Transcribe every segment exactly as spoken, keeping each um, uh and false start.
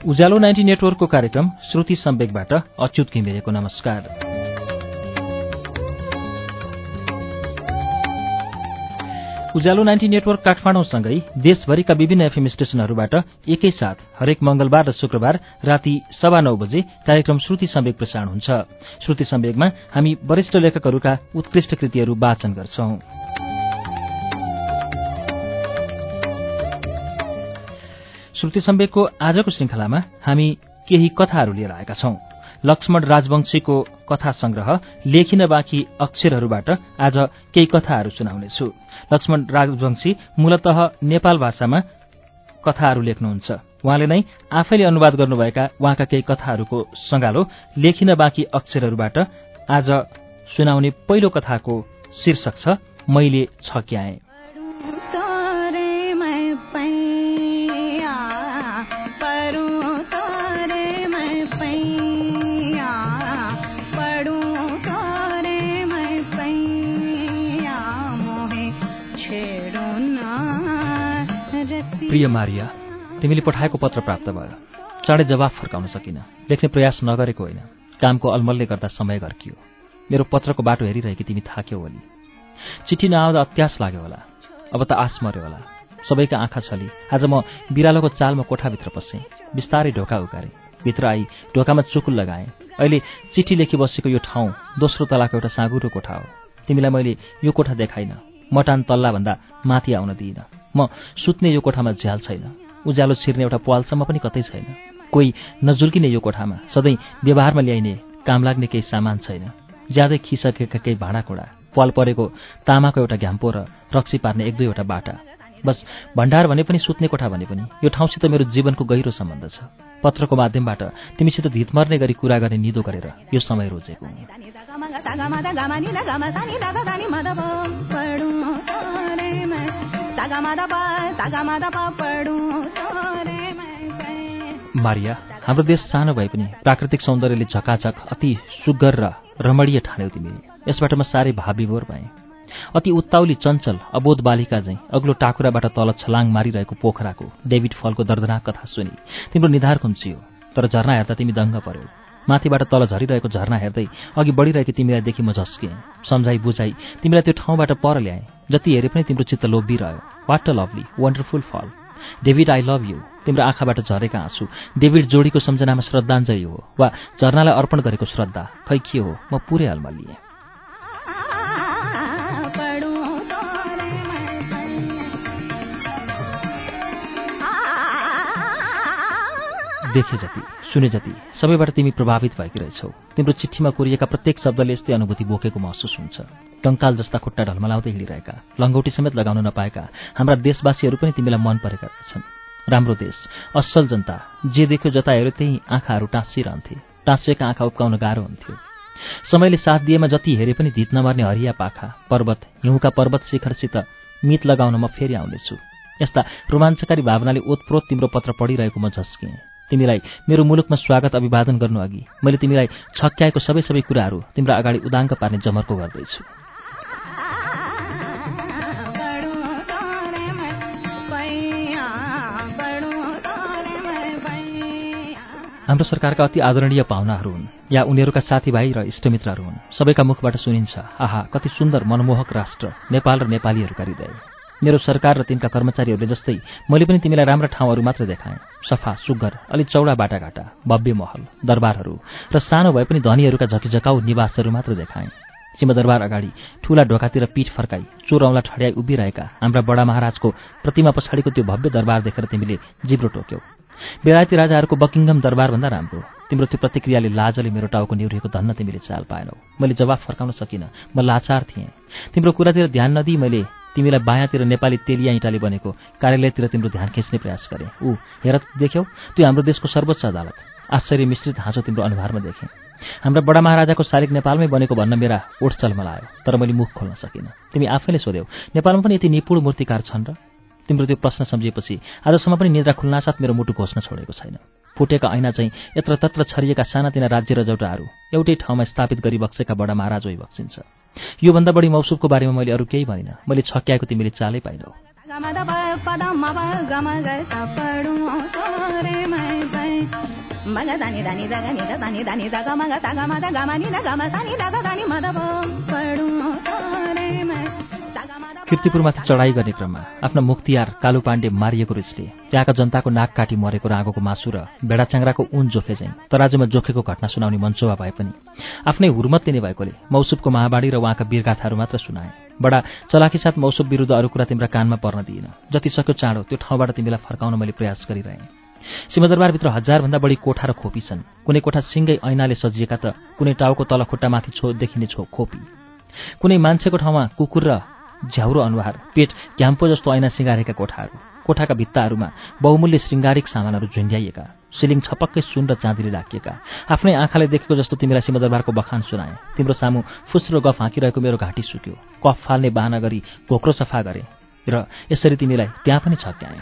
उज्यालो ninety नेटवर्कको कार्यक्रम श्रुति सम्वेकबाट अच्युत घिमिरेको नमस्कार। उज्यालो नाइन्टी नेटवर्क काठमाडौँसँगै देशभरिका विभिन्न एफएम स्टेशनहरूबाट एकैसाथ हरेक मंगलबार र शुक्रबार राति सवा नौ बजे कार्यक्रम श्रुति सम्वेक प्रसारण हुन्छ। श्रुति सम्वेकमा हामी वरिष्ठ लेखकहरूका उत्कृष्ट कृतिहरू वाचन गर्छौं। श्रुति सम्वेकको आजको श्रृंखलामा हामी केही कथाहरू लिएर आएका छौं। लक्ष्मण राजवंशीको कथा संग्रह लेखिन बाँकी अक्षरहरूबाट आज केही कथाहरू सुनाउनेछु। लक्ष्मण राजवंशी मूलतः नेपाल भाषामा कथाहरू लेख्नुहुन्छ। उहाँले नै आफैले अनुवाद गर्नुभएका उहाँका केही कथाहरूको संगालो लेखिन बाँकी अक्षरहरूबाट आज सुनाउने पहिलो कथाको शीर्षक छ मैले छक्याएँ। प्रिय मारिया, तिमीले पठाएको पत्र प्राप्त भयो। चाँडै जवाफ फर्काउन सकिन। लेख्ने प्रयास नगरेको होइन, कामको अलमलले गर्दा समय घर्कियो। मेरो पत्रको बाटो हेरिरहेकी तिमी थाक्यौ होली। चिठी नआउँदा अत्यास लाग्यो होला। अब त आश मर्यो होला। सबैका आँखा छली। आज म बिरालोको चालमा कोठाभित्र पसेँ। बिस्तारै ढोका उकारेँ। भित्र आई ढोकामा चुकुल लगाएँ। अहिले चिठी लेखी बसेको यो ठाउँ दोस्रो तलाको एउटा साँगुरो कोठा हो। तिमीलाई मैले यो कोठा देखाइन। मटान तल्लाभन्दा माथि आउन दिइन। म सुत्ने यो कोठामा झ्याल छैन। उज्यालो छिर्ने एउटा पालसम्म पनि कतै छैन। कोही नजुल्किने यो कोठामा सधैँ व्यवहारमा ल्याइने काम लाग्ने केही सामान छैन। ज्यादै खिसकेका केही भाँडाकुँडा, पाल परेको तामाको एउटा घ्याम्पो र रक्सी पार्ने एक दुईवटा बाटा। बस भण्डार भने पनि सुत्ने कोठा भने पनि यो ठाउँसित मेरो जीवनको गहिरो सम्बन्ध छ। पत्रको माध्यमबाट तिमीसित धित मर्ने गरी कुरा गर्ने निदो गरेर यो समय रोजेको हुँ। मारिया, हाम्रो देश सानो भए पनि प्राकृतिक सौन्दर्यले झकाझक अति सुग्घर र रमणीय ठान्यौ तिमीले। यसबाट म साह्रै भावविभोर भएँ। अति उत्ताउली चञ्चल अबोध बालिका झैँ अग्लो टाकुराबाट तल छलाङ मारिरहेको पोखराको डेभिड फलको दर्दनाक कथा सुनि तिम्रो निधार कुन्चियो। तर झरना हेर्दा तिमी दङ्ग पर्यौ। माथिबाट तल झरिरहेको झरना हेर्दै अघि बढिरहेकी तिमीलाई देखि म झस्किएँ। सम्झाइ बुझाइ तिमीलाई त्यो ठाउँबाट पर ल्याएँ। जति हेरे पनि तिम्रो चित्त लोभिरह्यो। What a lovely wonderful fall. David, I love you. तिम्रो आँखाबाट झरेका आँसु डेभिड जोडीको सम्झनामा श्रद्धाञ्जली हो वा झरनालाई अर्पण गरेको श्रद्धा, खै के हो? म पुरै अलमलिएँ। देखे जति, सुने जति सबैबाट तिमी प्रभावित भएकी रहेछौ। तिम्रो चिठीमा कोरिएका प्रत्येक शब्दले यस्तै अनुभूति बोकेको महसुस हुन्छ। टङ्काल जस्ता खुट्टा ढलमलाउँदै हिँडिरहेका, लङ्गौटी समेत लगाउन नपाएका हाम्रा देशवासीहरू पनि तिमीलाई मन परेका रहेछन्। राम्रो देश, असल जनता, जे देख्यो जता हेऱ्यो त्यही आँखाहरू टाँसिरहन्थे। टाँसिएका आँखा उप्काउन गाह्रो हुन्थ्यो। समयले साथ दिएमा जति हेरे पनि धित नमर्ने हरिया पाखा, पर्वत, हिउँका पर्वत शिखरसित मित लगाउन म फेरि आउनेछु। यस्ता रोमाञ्चकारी भावनाले ओतप्रोत तिम्रो पत्र पढिरहेको म झस्किएँ। तिमीलाई मेरो मुलुकमा स्वागत अभिवादन गर्नु अघि मैले तिमीलाई छक्क्याएको सबै सबै कुराहरू तिम्रो अगाडि उदाङ्क पार्ने जमर्को गर्दैछु। हाम्रो सरकारका अति आदरणीय पाहुनाहरू हुन् या उनीहरूका साथीभाइ र इष्टमित्रहरू हुन्। सबैका मुखबाट सुनिन्छ, आहा कति सुन्दर मनमोहक राष्ट्र नेपाल र नेपालीहरूका हृदय। मेरो सरकार र तिनका कर्मचारीहरूले जस्तै मैले पनि तिमीलाई राम्रा ठाउँहरू मात्र देखाएँ। सफा, सुग्घर, अलि चौडा बाटाघाटा, भव्य महल, दरबारहरू र सानो भए पनि धनीहरूका झकिझकाउ निवासहरू मात्र देखाएँ। सिंहदरबार अगाडि ठूला ढोकातिर पीठ फर्काई चोरौँला ठड्याई उभिरहेका हाम्रा बडा महाराजको प्रतिमा पछाडिको त्यो भव्य दरबार देखेर तिमीले जिब्रो टोक्यौ। बेलायती राजाहरूको बकिङहम दरबारभन्दा राम्रो। तिम्रो त्यो प्रतिक्रियाले लाजले मेरो टाउको निहुरिएको धन्न तिमीले चाल पाएनौ। मैले जवाफ फर्काउन सकिनँ। म लाचार थिएँ। तिम्रो कुरातिर ध्यान नदिई मैले तिमीलाई बायाँतिर नेपाली तेलिया इँटाले बनेको कार्यालयतिर तिम्रो ध्यान खिच्ने प्रयास गरेँ। ऊ हेर देख्यौ, त्यो हाम्रो देशको सर्वोच्च अदालत। आश्चर्य मिश्रित हाँसो तिम्रो अनुहारमा देखेँ। हाम्रा बडा महाराजाको शालिग नेपालमै बनेको भन्न मेरा ओठ चलमलायो। तर मैले मुख खोल्न सकिनँ। तिमी आफैले सोध्यौ, नेपालमा पनि यति निपुण मूर्तिकार छन् र? तिम्रो त्यो प्रश्न सम्झिएपछि आजसम्म पनि निद्रा खुल्नासाथ मेरो मुटु घोस्न छोडेको छैन। फुटेका ऐना चाहिँ यत्र तत्र छरिएका सानातिना राज्य र जौटाहरू एउटै ठाउँमा स्थापित गरी बक्सेका बडा महाराज होइ बक्सिन्छ। योभन्दा बढी मौसुफको बारेमा मैले अरू केही भनिनँ। मैले छक्क्याएको तिमीले चालै पाइनौ। किर्तिपुरमाथि चढाइ गर्ने क्रममा आफ्ना मुख्तियार कालु पाण्डे मारिएको रिसले त्यहाँका जनताको नाक काटी मरेको राँगोको मासु र भेडाच्याङ्राको ऊन जोखे चाहिँ तराजुमा जोखेको घटना सुनाउने मञ्चोवा भए पनि आफ्नै हुर्मत लिने भएकोले मौसुफको महाबाणी र उहाँका वीरगाथाहरू मात्र सुनाए। बडा चलाखी साथ मौसुफ विरुद्ध अरू कुरा तिम्रा कानमा पर्न दिइन। जति सक्यो चाँडो त्यो ठाउँबाट तिमीलाई फर्काउन मैले प्रयास गरिरहेँ। सिंहदरबारभित्र हजारभन्दा बढी कोठा र खोपी छन्। कुनै कोठा सिङ्गै ऐनाले सजिएका त कुनै टाउको तल खुट्टामाथि छो देखिने छो खोपी, कुनै मान्छेको ठाउँमा कुकुर र झ्याउरो अनुहार पेट क्याम्पो जस्तो ऐना सिँगारेका कोठाहरू। कोठाका भित्ताहरूमा बहुमूल्य श्रृङ्गारिक सामानहरू झुन्ड्याइएका, सिलिङ छपक्कै सुन र चाँदीले ढाकिएका। आफ्नै आँखाले देखेको जस्तो तिमीलाई सिंहदरबारको बखान सुनाए। तिम्रो सामु फुस्रो गफ हाँकिरहेको मेरो घाँटी सुक्यो। कफ फाल्ने बाहना गरी घोक्रो सफा गरे र यसरी तिमीलाई त्यहाँ पनि छक्याएँ।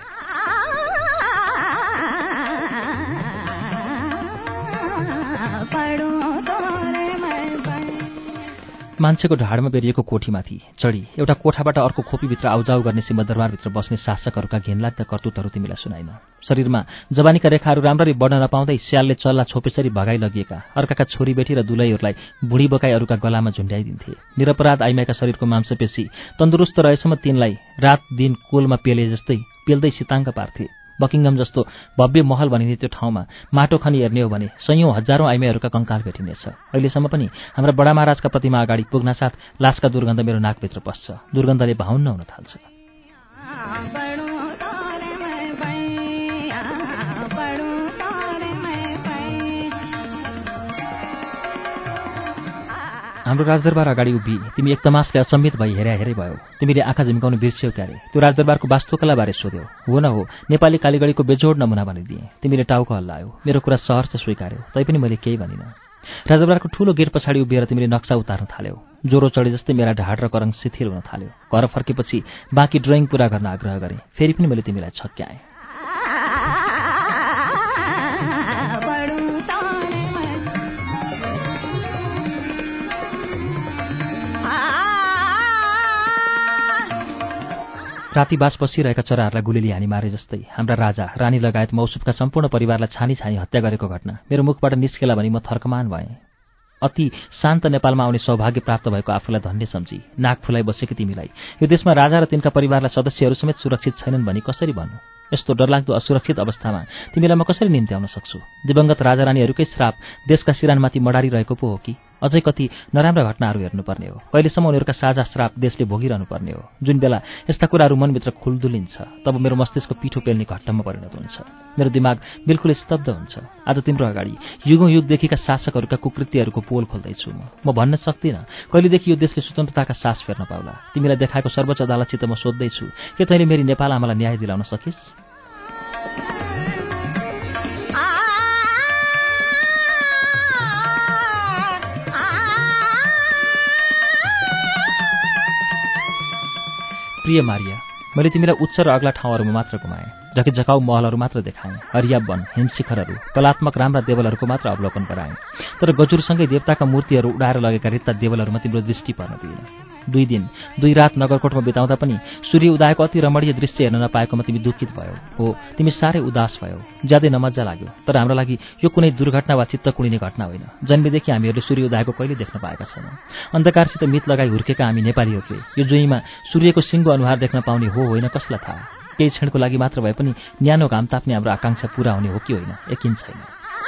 मान्छेको ढाडमा बेरिएको कोठीमाथि चढी एउटा कोठाबाट अर्को खोपीभित्र आउजाउ गर्ने सिंहदरबारभित्र बस्ने शासकहरूका घिनलाग्दा कर्तुतहरू तिमीलाई सुनाइन। शरीरमा जवानीका रेखाहरू राम्ररी बढ्न नपाउँदै स्यालले चल्ला छोपेसरी भगाई लगिएका अर्काका छोरीबेटी र दुलैहरूलाई बुढी बकाई अरूका गलामा झुन्ड्याइदिन्थे। निरपराध आइमाईका शरीरको मांसपेशी तन्दुरुस्त रहेसम्म तिनलाई रात दिन कोलमा पेले जस्तै पेल्दै सिताङ्ग पार्थे। बकिङम जस्तो भव्य महल भनिने त्यो ठाउँमा माटो खनी हेर्ने हो भने सयौं हजारौं आइमाईहरूका कंकाल भेटिनेछ। अहिलेसम्म पनि हाम्रा बडा महाराजका प्रतिमा अगाडि पुग्नासाथ लासका दुर्गन्ध मेरो नाकभित्र पस्छ। दुर्गन्धले भाउन्न हुन थाल्छ। हाम्रो राजदरबार अगाडि उभि तिमी एक तमासले अचम्मित भई हेरे हेरै भयो। तिमीले आँखा झिम्काउनु बिर्स्यौ क्यारे? त्यो राजदरबारको वास्तुकलाबारे सोध्यौ? हो न हो, नेपाली कालीगढीको बेजोड नमुना भनिदिएँ। तिमीले टाउको हल्लायौ। मेरो कुरा सहर्ष स्वीकार्यौ। तैपनि मैले केही भनिनँ। राजदरबारको ठूलो गेट पछाडि उभिएर तिमीले नक्सा उतार्न थाल्यौ। ज्वरो चढे जस्तै मेरा ढाड र करङ शिथिल हुन थाल्यो। घर फर्केपछि बाँकी ड्रइङ पूरा गर्न आग्रह गरेँ। फेरि पनि मैले तिमीलाई छक्क्याएँ। राति बास बसिरहेका चराहरूलाई गुलीले हानी मारे जस्तै हाम्रा राजा रानी लगायत मौसुफका सम्पूर्ण परिवारलाई छानी छानी हत्या गरेको घटना मेरो मुखबाट निस्केला भनी म थर्कमान भएँ। अति शान्त नेपालमा आउने सौभाग्य प्राप्त भएको आफूलाई धन्य सम्झी नाक फुलाई बसेकी तिमीलाई यो देशमा राजा र तिनका परिवारलाई सदस्यहरू समेत सुरक्षित छैनन् भनी कसरी भन्नु? यस्तो डरलाग्दो असुरक्षित अवस्थामा तिमीलाई म कसरी निम्त्याउन सक्छु? दिवंगत राजा रानीहरूकै श्राप देशका सिरानमाथि मडारिरहेको पो हो कि? अझै कति नराम्रा घटनाहरू हेर्नुपर्ने हो। कहिलेसम्म उनीहरूका साझा श्राप देशले भोगिरहनु पर्ने हो? जुन बेला यस्ता कुराहरू मनभित्र खुल्दुलिन्छ तब मेरो मस्तिष्क पिठो पेल्ने घट्टमा परिणत हुन्छ। मेरो दिमाग बिल्कुल स्तब्ध हुन्छ। आज तिम्रो अगाडि युगौं युगदेखिका शासकहरूका कुकृत्यहरूको पोल खोल्दैछु। म म भन्न सक्दिनँ कहिलेदेखि यो देशले स्वतन्त्रताका सास फेर्न पाउला। तिमीलाई देखाएको सर्वोच्च अदालतसित म सोध्दैछु के तैँले मेरी नेपाल आमालाई न्याय दिलाउन सकिस्? प्रिय मारिया, मैले तिमीलाई उच्च र अग्ला ठाउँहरूमा मात्र घुमाएँ। झकिझकाउ महलहरू मात्र देखाएँ। हरिया वन, हिमशिखरहरू, कलात्मक राम्रा देवलहरूको मात्र अवलोकन गराएँ। तर गजुरसँगै देवताका मूर्तिहरू उडाएर लगेका रित्ता देवलहरूमा तिम्रो दृष्टि पर्न दिएन। दुई दिन दुई रात नगरकोटमा बिताउँदा पनि सूर्य उदाएको अति रमणीय दृश्य हेर्न नपाएकोमा तिमी दुखित भयौ। हो, तिमी साह्रै उदास भयौ। ज्यादै नमज्जा लाग्यो। तर हाम्रो लागि यो कुनै दुर्घटना वा चित्त कुडिने घटना होइन। जन्मेदेखि हामीहरूले सूर्य उदाएको कहिले देख्न पाएका छैनौँ। अन्धकारसित मित लगाई हुर्केका हामी नेपालीहरूले यो जुइमा सूर्यको सिङ्गो अनुहार देख्न पाउने हो होइन कसलाई थाहा? केही क्षणको लागि मात्र भए पनि न्यानो घाम ताप्ने हाम्रो आकाङ्क्षा पूरा हुने हो कि होइन यकिन छैन।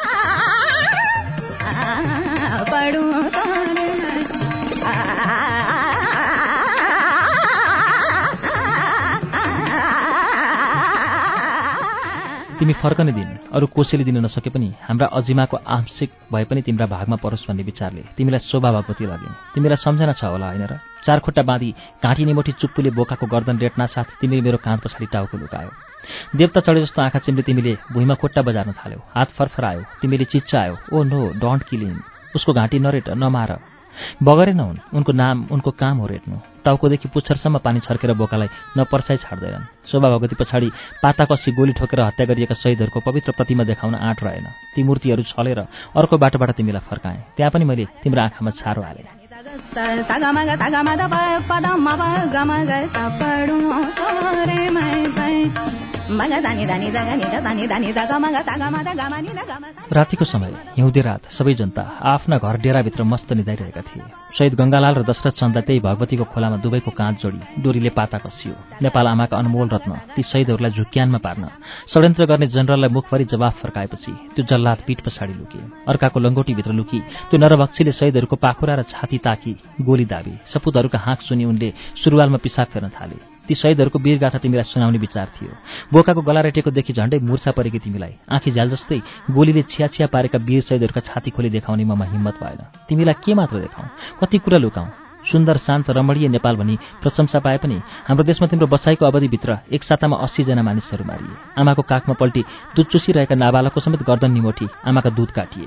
तिमी फर्कने दिन अरू कोसेली दिन नसके पनि हाम्रा अजिमाको आंशिक भए पनि तिम्रा भागमा परोस् भन्ने विचारले तिमीलाई शोभा भगवती लगे। तिमीलाई सम्झना छ होला होइन र? चार खुट्टा बाँधी घाँटी निमोठी चुप्पीले बोकाको गर्दन रेट्ना साथ तिमीले मेरो काँध पछाडि टाउको लुकायो। देवता चढे जस्तो आँखा चिम्ले तिमीले भुइँमा खुट्टा बजार्न थाल्यौ। हात फरफरायो। तिमीले चिच्चायौ, oh no, don't kill him. उसको घाँटी नरेट, नमार। बगरे नहुन्। उनको नाम, उनको काम हो रेट्नु। टाउकोदेखि पुच्छरसम्म पानी छर्केर बोकालाई नपर्साइ छाड्दैनन्। शोभा भगवती पछाडि पाता कसी गोली ठोकेर हत्या गरिएका शहीदहरूको पवित्र प्रतिमा देखाउन आँट रहेन। ती मूर्तिहरू छलेर अर्को बाटोबाट तिमीलाई फर्काएँ। त्यहाँ पनि मैले तिम्रो आँखामा छारो हालेँ। रातिको समय हिउँदे रात सबै जनता आफ्ना घर डेराभित्र मस्त निदाइरहेका थिए। शहीद गङ्गालाल र दशरथ चन्दा त्यही भगवतीको खोलामा दुवैको काँध जोडी डोरीले पाता कसियो। नेपाल आमाका अनमोल रत्न ती शहीदहरूलाई झुक्क्यानमा पार्न षड्यन्त्र गर्ने जनरललाई मुखभरि जवाफ फर्काएपछि त्यो जल्लाद पीठ पछाडि लुके। अर्काको लङ्गोटीभित्र लुकी त्यो नरभक्षीले शहीदहरूको पाखुरा र छाती ताकी गोली दाबी। सपुतहरूका हाँक सुनि उनले सुरुवालमा पिसाब फेर्न थाले। ती शहीदहरूको वीरगाथा तिमीलाई सुनाउने विचार थियो। बोकाको गला रेटेको देखि झण्डै मूर्छा परेकी तिमीलाई आँखी झ्याल जस्तै गोलीले छिया छिया पारेका वीर शहीदहरूका छाती खोली देखाउने ममा हिम्मत भएन। तिमीलाई के मात्र देखाउँ, कति कुरा लुकाउँ। सुन्दर शान्त रमणीय नेपाल भनी प्रशंसा पाए पनि हाम्रो देशमा तिम्रो बसाइको अवधिभित्र एक सातामा अस्सी जना मानिसहरू मारिए। आमाको काखमा पल्टी दुध चुसिरहेका नाबालकको समेत गर्दन निमोठी आमाका दुध काटिए।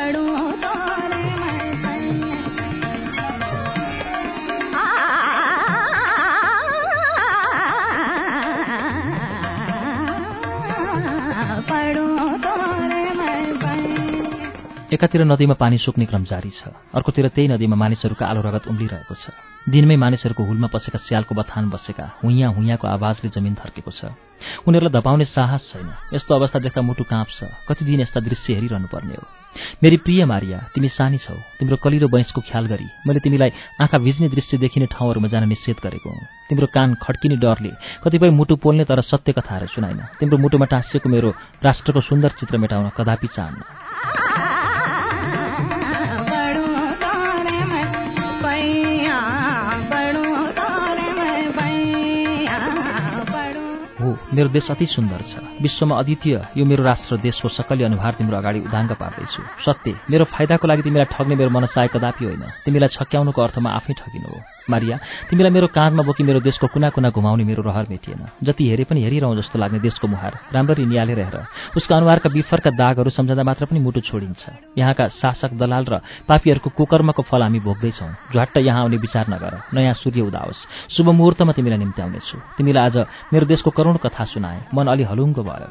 एकातिर नदीमा पानी सुक्ने क्रम जारी छ, अर्कोतिर त्यही नदीमा मानिसहरूका आलो रगत उम्लिरहेको छ। दिनमै मानिसहरूको हुलमा पसेका स्यालको बथान बसेका हुइयाँ हुइयाँको आवाजले जमिन थर्केको छ। उनीहरूलाई धपाउने साहस छैन। यस्तो अवस्था देख्दा मुटु काँप्छ। कति दिन यस्ता दृश्य हेरिरहनु पर्ने हो। मेरी प्रिय मारिया, तिमी सानी छौ। तिम्रो कलिलो वयसको ख्याल गरी मैले तिमीलाई आँखा भिज्ने दृश्य देखिने ठाउँहरूमा जान निषेध गरेको हुँ। तिम्रो कान खड्किने डरले कतिपय मुटु पोल्ने तर सत्य कथाहरू सुनाइन। तिम्रो मुटुमा टाँसिएको मेरो राष्ट्रको सुन्दर चित्र मेटाउन कदापि चाहन्न। मेरो देश अति सुन्दर छ, विश्वमा अद्वितीय यो मेरो राष्ट्र देशको सकल्य अनुहार तिम्रो अगाडि उदाङ्ग पार्दैछु। सत्य, मेरो फाइदाको लागि तिमीलाई ठग्ने मेरो मनसाय कदापि होइन। तिमीलाई छक्याउनुको अर्थमा आफै ठगिनु हो। मारिया, तिमीलाई मेरो काँधमा बोकी मेरो देशको कुना कुना घुमाउने मेरो रहर मेटिएन। जति हेरे पनि हेरिरहँ जस्तो लाग्ने देशको मुहार राम्ररी नियालेर हेर। उसका अनुहारका विफरका दागहरू सम्झँदा मात्र पनि मुटु छोडिन्छ। यहाँका शासक दलाल र पापीहरूको कुकर्मको फल हामी भोग्दैछौँ। झ्वाट्ट यहाँ आउने विचार नगर। नयाँ सूर्य उदाओस्, शुभ मुहुर्तमा तिमीलाई निम्त्याउनेछु। तिमीलाई आज मेरो देशको करुण कथा सुनाए, मन अलि हलुङ्गो भयो।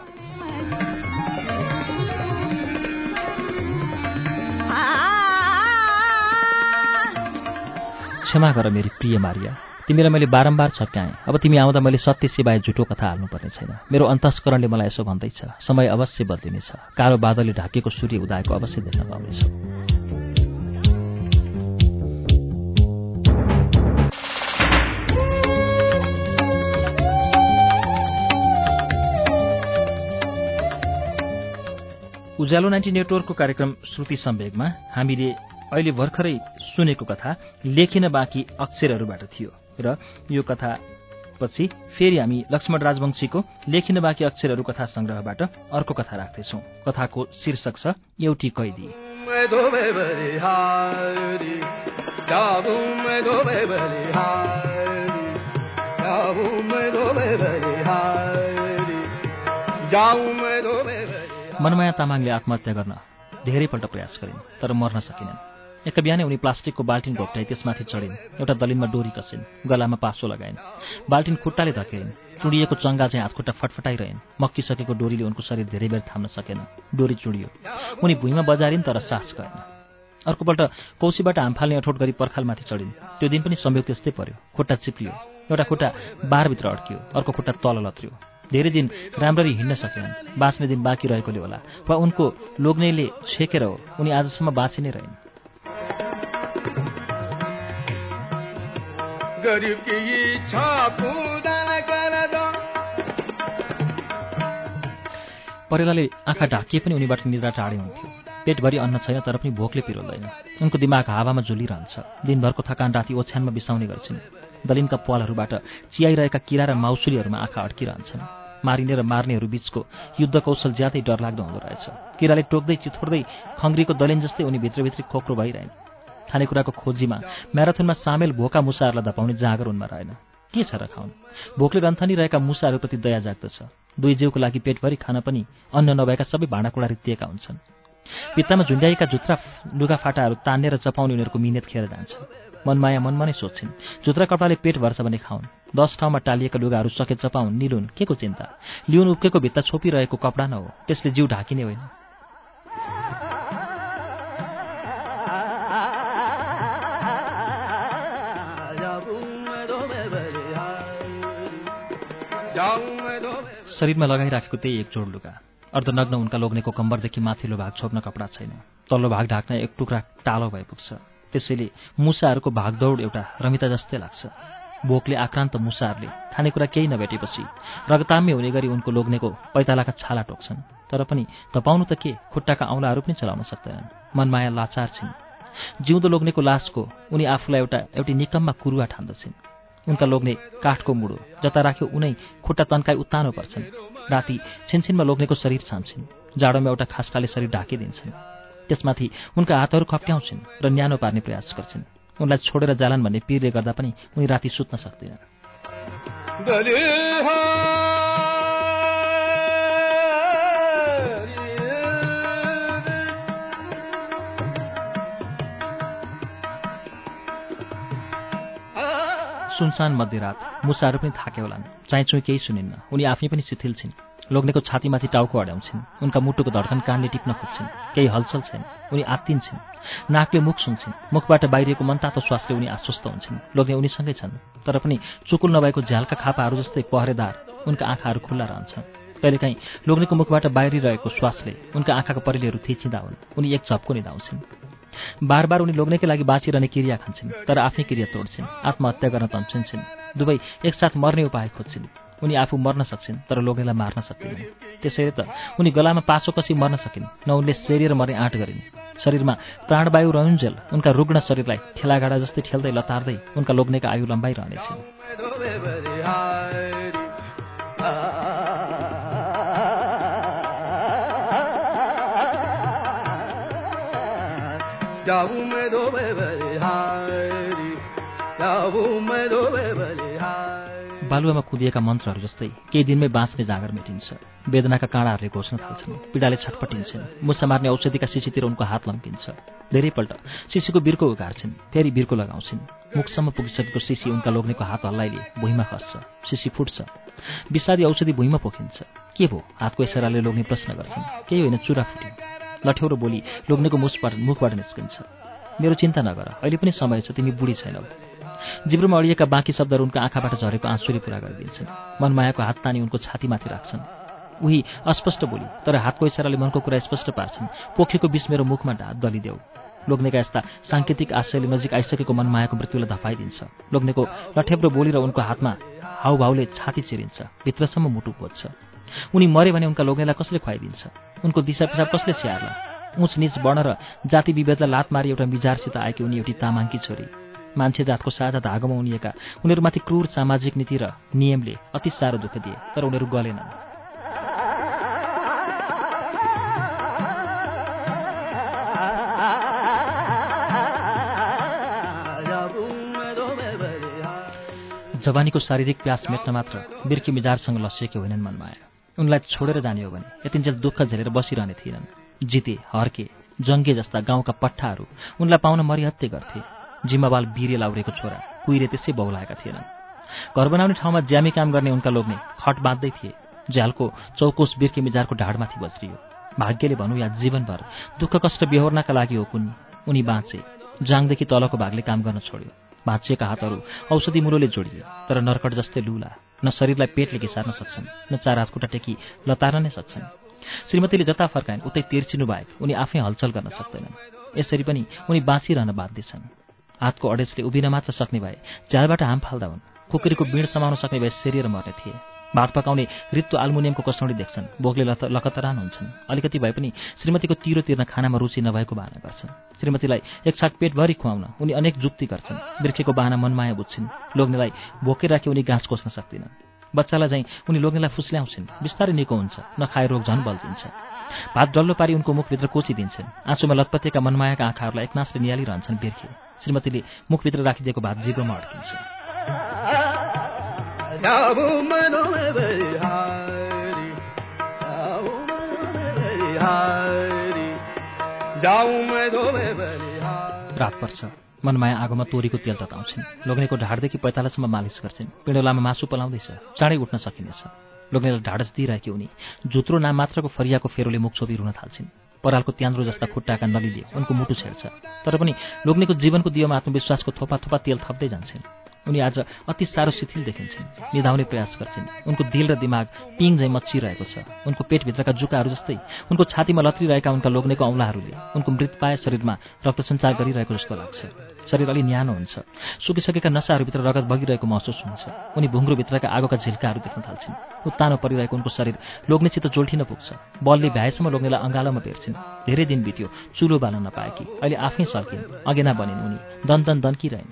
क्षमा गर मेरी प्रिय मारिया, तिमीलाई मैले बारम्बार छक्याएँ। अब तिमी आउँदा मैले सत्य सिवाय झुटो कथा हाल्नुपर्ने छैन। मेरो अन्तस्करणले मलाई यसो भन्दैछ, समय अवश्य बदलिनेछ। कालो बादलले ढाकेको सूर्य उदाएको अवश्य देख्न पाउनेछ। उज्यालो नाइन्टी नेटवर्कको कार्यक्रम श्रुति सम्वेगमा हामीले अहिले भर्खरै सुनेको कथा लेखिन बाँकी अक्षरहरूबाट थियो र यो कथा पछि फेरि हामी लक्ष्मण राजवंशीको लेखिन बाँकी अक्षरहरू कथा संग्रहबाट अर्को कथा राख्दैछौँ। कथाको शीर्षक छ एउटी कैदी। मनमाया तामाङले आत्महत्या गर्न धेरैपल्ट प्रयास गरिन्, तर मर्न सकिनन्। एक बिहानै उनी प्लास्टिकको बाल्टिन घोप्टाई त्यसमाथि चढिन्। एउटा दलिनमा डोरी कसिन्, गलामा पासो लगाइन्, बाल्टिन खुट्टाले धकेलिन्। चुडिएको चङ्गा चाहिँ हातखुट्टा फटफटाइरहन्। मक्किसकेको डोरीले उनको शरीर धेरै बेर थाम्न सकेन। डोरी चुडियो। उनी भुइँमा बजारिन् तर सास गएन। अर्कोपल्ट कौसीबाट हाम फाल्ने अठोट गरी पर्खालमाथि चढिन्। त्यो दिन पनि संयोग त्यस्तै पर्यो। खुट्टा चिप्लियो, एउटा खुट्टा बारभित्र अड्कियो, अर्को खुट्टा तल लत्रियो। धेरै दिन राम्ररी हिँड्न सकेनन्। बाँच्ने दिन बाँकी रहेकोले होला वा उनको लोग्नेले छेकेर हो, उनी आजसम्म बाँची नै रहिन्। परेलाले आँखा ढाकिए पनि उनीबाट निद्रा टाढै हुन्थ्यो। पेटभरि अन्न छैन तर पनि भोकले पिरोल्दैन। उनको दिमाग हावामा झुलिरहन्छ। दिनभरको थकान राति ओछ्यानमा बिसाउने गर्छन्। दलिनका पालहरूबाट चियाइरहेका किरा र माउसुलीहरूमा आँखा अड्किरहन्छन्। मारिने र मार्नेहरू बीचको युद्ध कौशल ज्यादै डरलाग्दो हुँदो रहेछ। किराले टोक्दै चिथोड्दै खङ्ग्रीको दलिन जस्तै उनी भित्रभित्री खोक्रो भइरहेन्। खानेकुराको खोजीमा म्याराथनमा सामेल भोका मुसाहरूलाई धपाउने जाँगर उनमा रहेन। के छ र खाउन्? भोकले रन्थनी रहेका मुसाहरूप्रति दया जाग्दछ। दुई जिउको लागि पेटभरि खान पनि अन्न नभएका सबै भाँडाकुँडा रित्तिएका हुन्छन्। भित्तामा झुन्ड्याएका जुत्रा लुगाफाटाहरू तान्ने र चपाउने उनीहरूको मिहिनेत खेर जान्छ। मनमाया मनमा नै सोच्छिन्, जुत्रा कपडाले पेट भर्छ भने खाउन्, दस ठाउँमा टालिएका लुगाहरू सके चपाउन्, निलुन्, के को चिन्ता? लिउन उब्केको भित्ता छोपिरहेको कपडा न हो, त्यसले जिउ ढाकिने होइन। शरीरमा लगाइराखेको त्यही एक जोड लुगा, अर्धनग्न उनका लोग्नेको कम्बरदेखि माथिल्लो भाग छोप्न कपडा छैन। तल्लो भाग ढाक्न एक टुक्रा टालो भए पुग्छ। त्यसैले मुसाहरूको भागदौड एउटा रमिता जस्तै लाग्छ। भोकले आक्रान्त मुसाहरूले खानेकुरा केही नभेटेपछि रगताम्य हुने गरी उनको लोग्नेको पैतालाका छाला टोक्छन्। तर पनि तपाउनु त के, खुट्टाका औँलाहरू पनि चलाउन सक्दैनन्। मनमाया लाचार छिन्। जिउँदो लोग्नेको लासको उनी आफूलाई एउटा एउटी निकम्मा कुरुवा ठान्दछिन्। उनका लोग्ने काठको मुडो जता राख्यो उनै खुट्टा तन्काई उत्तानो पर्छन्। राति छिनछिनमा लोग्नेको शरीर छाम्छिन्। जाडोमा एउटा खास्टाले शरीर ढाकिदिन्छन्। त्यसमाथि उनका हातहरू खप्ट्याउँछिन् र न्यानो पार्ने प्रयास गर्छिन्। उनलाई छोडेर जालान् भन्ने पीरले गर्दा पनि उनी राति सुत्न सक्दैनन्। सुनसान मध्यरात मुसाहरू पनि थाके होलान्। चाइचुइ केही सुनिन्न। उनी आफै पनि शिथिल छिन्। लोग्नेको छातीमाथि टाउको अड्याउँछिन्। उनका मुटुको धड्कन कानले टिप्न खोज्छिन्। केही हलचल छैन। उनी आत्तिन्छिन्। नाकले मुख सुन्छिन्। मुखबाट बाहिरिएको मनतातो श्वासले उनी आश्वस्त हुन्छन्। लोग्ने उनीसँगै छन्। तर पनि चुकुल नभएको झ्यालका खापाहरू जस्तै पहरेदार उनका आँखाहरू खुल्ला रहन्छन्। कहिलेकाहीँ लोग्नेको मुखबाट बाहिरिरहेको श्वासले उनका आँखाका परिलेहरू थिचिँदा हुन्। उनी एक झप्को निदाउँछिन्। बार बार उनी लोग्नेकै लागि बाँचिरहने क्रिया खान्छन्, तर आफै क्रिया तोड्छिन्। आत्महत्या गर्न तम्सिन्छन्। दुवै एकसाथ मर्ने उपाय खोज्छिन्। उनी आफू मर्न सक्छिन्, तर लोग्नेलाई मार्न सक्दैनन्। त्यसैले त उनी गलामा पासो कसी मर्न सकिन्, न उनले सेरिएर मर्ने आँट गरिन्। शरीरमा प्राणवायु रहन्जेल उनका रुग्ण शरीरलाई ठेलागाडा जस्तै ठेल्दै लतार्दै उनका लोग्नेका आयु लम्बाइरहनेछन्। बालुवामा कुदिएका मन्त्रहरू जस्तै केही दिनमै बाँच्ने जाँगर मेटिन्छ। वेदनाका काँडाहरूले घोच्न थाल्छन्। पीडाले छटपटिन्छन्। मुसा मार्ने औषधिका शिशीतिर उनको हात लम्किन्छ। धेरैपल्ट शिशीको बिर्को उघार्छिन्, फेरि बिर्को लगाउँछिन्। मुखसम्म पुगिसकेको शिशी उनका लोग्नेको हात हल्लाइले भुइँमा खस्छ। शिशी फुट्छ। विषादी औषधि भुइँमा पोखिन्छ। के भो? हातको इसाराले लोग्ने प्रश्न गर्छन्। केही होइन, चुरा फुट्यो। लठ्यौरो बोली लोग्नेको मुखबाट मुखबाट निस्किन्छ। मेरो चिन्ता नगर, अहिले पनि समय छ, तिमी बुढी छैनौ। जिब्रोमा अडिएका बाँकी शब्दहरू उनको आँखाबाट झरेको आँसुले पुरा गरिदिन्छन्। मनमायाको हात तानी उनको छातीमाथि राख्छन्। उही अस्पष्ट बोली, तर हातको इसाराले मनको कुरा स्पष्ट पार्छन्। पोखेको विष मेरो मुखमा ढात दलिदेऊ। लोग्नेका यस्ता साङ्केतिक आशयले नजिक आइसकेको मनमायाको मृत्युलाई धपाइदिन्छ। लोग्नेको लठेब्रो बोली र उनको हातमा हाउभाउले छाती चिरिन्छ। भित्रसम्म मुटु खोज्छ। उनी मरे भने उनका लोग्नेलाई कसले खुवाइदिन्छ? उनको दिशा पिसाब कसले स्याहार्ला? उच निच वर्ण र जाति विभेदलाई लात मारी एउटा मिजारसित आएकी उनी एउटी तामाङकी छोरी। मान्छे जातको साझा धागोमा उनिएका उनीहरूमाथि क्रूर सामाजिक नीति र नियमले अति साह्रो दुःख दिए, तर उनीहरू गलेनन्। जवानीको शारीरिक प्यास मेट्न मात्र बिर्की मिजारसँग लसिएकी होइनन् मनमाया। उनलाई छोडेर जाने हो भने यतिन्जेल दुःख झेलेर बसिरहने थिएनन्। जिते, हर्के, जङ्गे जस्ता गाउँका पट्टाहरू उनलाई पाउन मरिहत्ते गर्थे। जिम्मावाल बिरे लाउरेको छोरा कुइरे त्यसै बौलाएका थिएनन्। घर बनाउने ठाउँमा ज्यामी काम गर्ने उनका लोग्ने खट बाँध्दै थिए। झ्यालको चौकोस बिर्के मिजारको ढाडमाथि बज्रियो। भाग्यले भनौँ या जीवनभर दुःख कष्ट बेहोर्नका लागि हो कुनी। उनी बाँचे। जाङदेखि तलको भागले काम गर्न छोड्यो। भाँचिएका हातहरू औषधि मुलोले जोडिए, तर नर्कट जस्तै लुला। न शरीरलाई पेटले घिसार्न सक्छन्, न चार हात खुट्टा टेकी लतार्न नै सक्छन्। श्रीमतीले जता फर्काइन् उतै तिर्चिनु बाहेक उनी आफै हलचल गर्न सक्दैनन्। यसरी पनि उनी बाँचिरहन बाध्य छन्। हातको अडेसले उभिन मात्र सक्ने भए झ्यालबाट हाम फाल्दा हुन्। खुकुरीको बिँड समाउन सक्ने भए सेरिएर मर्ने थिए। भात पकाउने रित्तो आल्मुनियमको कसौडी देख्छन्। भोकले लकतरान हुन्छन्। अलिकति भए पनि श्रीमतीको तिरो तिर्न खानामा रुचि नभएको बहाना गर्छन्। श्रीमतीलाई एक छाक पेटभरि खुवाउन उनी अनेक जुक्ति गर्छन्। बिर्खेको बहाना मनमाया बुझ्छिन्। लोग्नेलाई भोकै राखी उनी घाँस कोस्न सक्दिनन्। बच्चालाई चाहिँ उनी लोग्नेलाई फुस्ल्याउँछिन्। बिस्तारै निको हुन्छ, नखाए रोग झन् बल्झिन्छ। भात डल्लो पारी उनको मुखभित्र कोचिदिन्छन्। आँसुमा लतपतिएका मनमायाका आँखाहरूलाई एकनासले निहालिरहन्छन् बिर्खे। श्रीमतीले मुखभित्र राखिदिएको भात जिब्रोमा अड्किन्छ। रात पर्छ। मनमाया आगोमा तोरीको तेल तताउँछिन्। लोग्नेको ढाडदेखि पैतालासम्म मालिस गर्छिन्। पिँडोलामा मासु पलाउँदैछ। चाँडै उठ्न सकिनेछ। लोग्नेलाई ढाडस दिइरहेकी उनी जुत्रो नाम मात्रको फरियाको फेरोले मुख छोपी रुन थाल्छिन्। परालको त्यान्द्रो जस्ता खुट्टाका नलीले उनको मुटु छेड्छ। तर पनि लोग्नेको जीवनको दियोमा आत्मविश्वासको थोपा थोपा तेल थप्दै जान्छन्। उनी आज अति साह्रो शिथिल देखिन्छन्। निधाउने प्रयास गर्छिन्। उनको दिल र दिमाग पिङ झैँ मच्चिरहेको छ। उनको पेटभित्रका जुकाहरू जस्तै उनको छातीमा लत्रिरहेका उनका लोग्नेको औँलाहरूले उनको मृतपाय शरीरमा रक्त सञ्चार गरिरहेको जस्तो लाग्छ। शरीर अलि न्यानो हुन्छ। सुकिसकेका नसाहरूभित्र रगत बगिरहेको महसुस हुन्छ। उनी भुङ्ग्रोभित्रका आगोका झिल्काहरू देख्न थाल्छिन्। उत्तानो परिरहेको उनको शरीर लोग्नेसित जोल्ठिन पुग्छ। बलले भ्याएसम्म लोग्नेलाई अँगालोमा बेर्छिन्। धेरै दिन बित्यो चुलो बाल्न नपाएकी। अहिले आफै सल्किन्। अगेना बनिन् उनी। दन दन दन्किरहन्।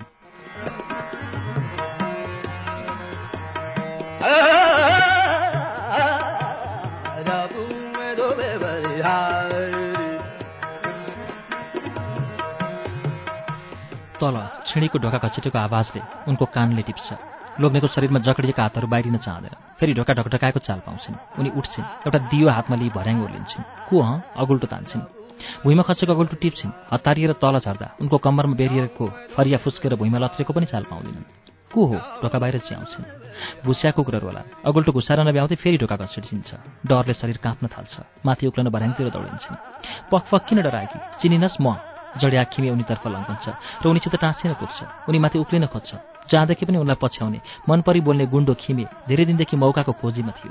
तल छिडीको ढोका खचेटेको आवाजले उनको कानले टिप्छ। लोग्नेको शरीरमा जकडिएका हातहरू बाहिरिन चाहँदैन। फेरि ढोका ढकढकाएको चाल पाउँछिन्। उनी उठ्छिन्। एउटा दियो हातमा लिई भर्याङ ओर्लिन्छन्। को हँ अगुल्टो तान्छिन्। भुइँमा खसेको अगुल्टो टिप्छिन्। हतारिएर तल झर्दा उनको कम्मरमा बेरिएको फरिया फुस्केर भुइँमा लत्रेको पनि चाल पाउँदिनन्। को हो ढोका बाहिर च्याउँछिन्। भुस्या कुकुरहरू होला। अगुल्टो घुसाएर नभ्याउँदै फेरि ढोका घसिन्छ। डरले शरीर काँप्न थाल्छ। माथि उक्लन भर्याङतिर दौडिन्छन्। पकपक किन डराएकी? चिनिनस् म? जडिया खिमे उनीतर्फ लम्कन्छ र उनीसित टाँसिन पुग्छ। उनी माथि उक्लिन खोज्छ। जहाँदेखि पनि उनलाई पछ्याउने मनपरी बोल्ने गुण्डो खिमे धेरै दिनदेखि मौकाको खोजीमा थियो।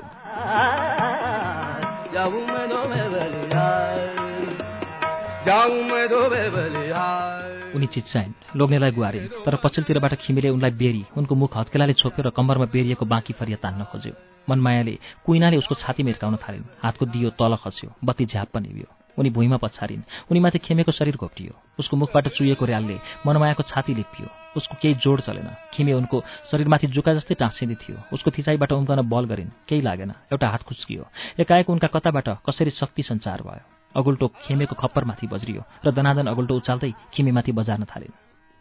उनी चिच्चाइन्। लोग्नेलाई गुहारिन्। तर पछिल्लोतिरबाट खिमीले उनलाई बेरी उनको मुख हत्केलाले छोप्यो र कम्मरमा बेरिएको बाँकी फरिया तान्न खोज्यो। मनमायाले कुइनाले उसको छाती मिर्काउन थालिन्। हातको दियो तल खस्यो। बत्ती झ्याप्प निभ्यो। उनी भुइँमा पछारिन्। उनी माथि खिमेको शरीर घोप्टियो। उसको मुखबाट चुहिएको र्यालले मनमायाको छाती लिपियो। उसको केही जोड चलेन। खिमे उनको शरीरमाथि जुका जस्तै टाँसिँदै थियो। उसको थिचाइबाट उम्कन बल गरिन्। केही लागेन। एउटा हात खुस्कियो। एकाएक उनका कताबाट कसरी शक्ति सञ्चार भयो। अगुल्टो खिमेको खप्परमाथि बज्रियो र दनादन अगुल्टो उचाल्दै खिमेमाथि बजार्न थालिन्।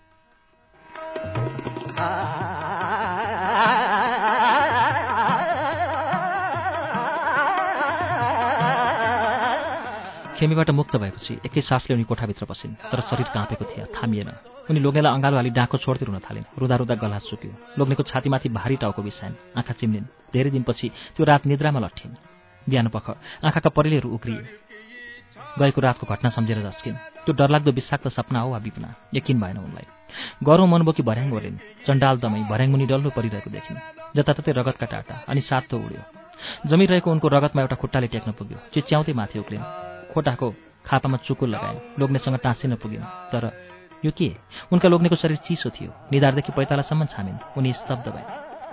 खेमीबाट मुक्त भएपछि एकै सासले उनी कोठाभित्र पसिन्। तर शरीर काँपेको थियो। थामिएन। उनी लोग्नेलाई अँगालो हाली डाँको छोड्दै रुन थालिन्। रुँदा रुँदा गला सुक्यो। लोग्नेको छातीमाथि भारी टाउको बिसाइन्। आँखा चिम्लिन्। धेरै दिनपछि त्यो रात निद्रामा लट्ठिन्। बिहानपख आँखाका परिलेहरू उग्रिए। गएको रातको घटना सम्झेर झस्किन्। त्यो डरलाग्दो विषाक्त सपना हो वा विपना? यकिन भएन उनलाई। गरौँ मनबोकी भर्याङ ओर्लिन्। चण्डाल दमै भर्याङ मुनि डल्लो परिरहेको देखिन्। जताततै रगतका टाटा अनि सातो उड्यो। जमिरहेको उनको रगतमा एउटा खुट्टाले टेक्न पुग्यो। चिच्याउँदै माथि उक्लिन्। खोटाको खापामा चुकुल लगाइन्। लोग्नेसँग टाँसिन पुगिन्। तर यो के? उनका लोग्नेको शरीर चिसो थियो। निधारदेखि पैतालासम्म छामिन्। उनी स्तब्ध भए।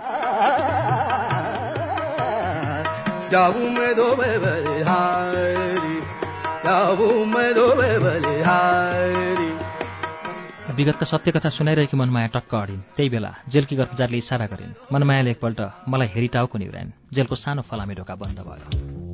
विगतका सत्य कथा सुनाइरहेकी मनमाया टक्क अडिन्। त्यही बेला जेलकी कर्मचारीले इसारा गरिन्। मनमायाले एकपल्ट मलाई हेरी टाउको निहुराइन्। जेलको सानो फलामे ढोका बन्द भयो।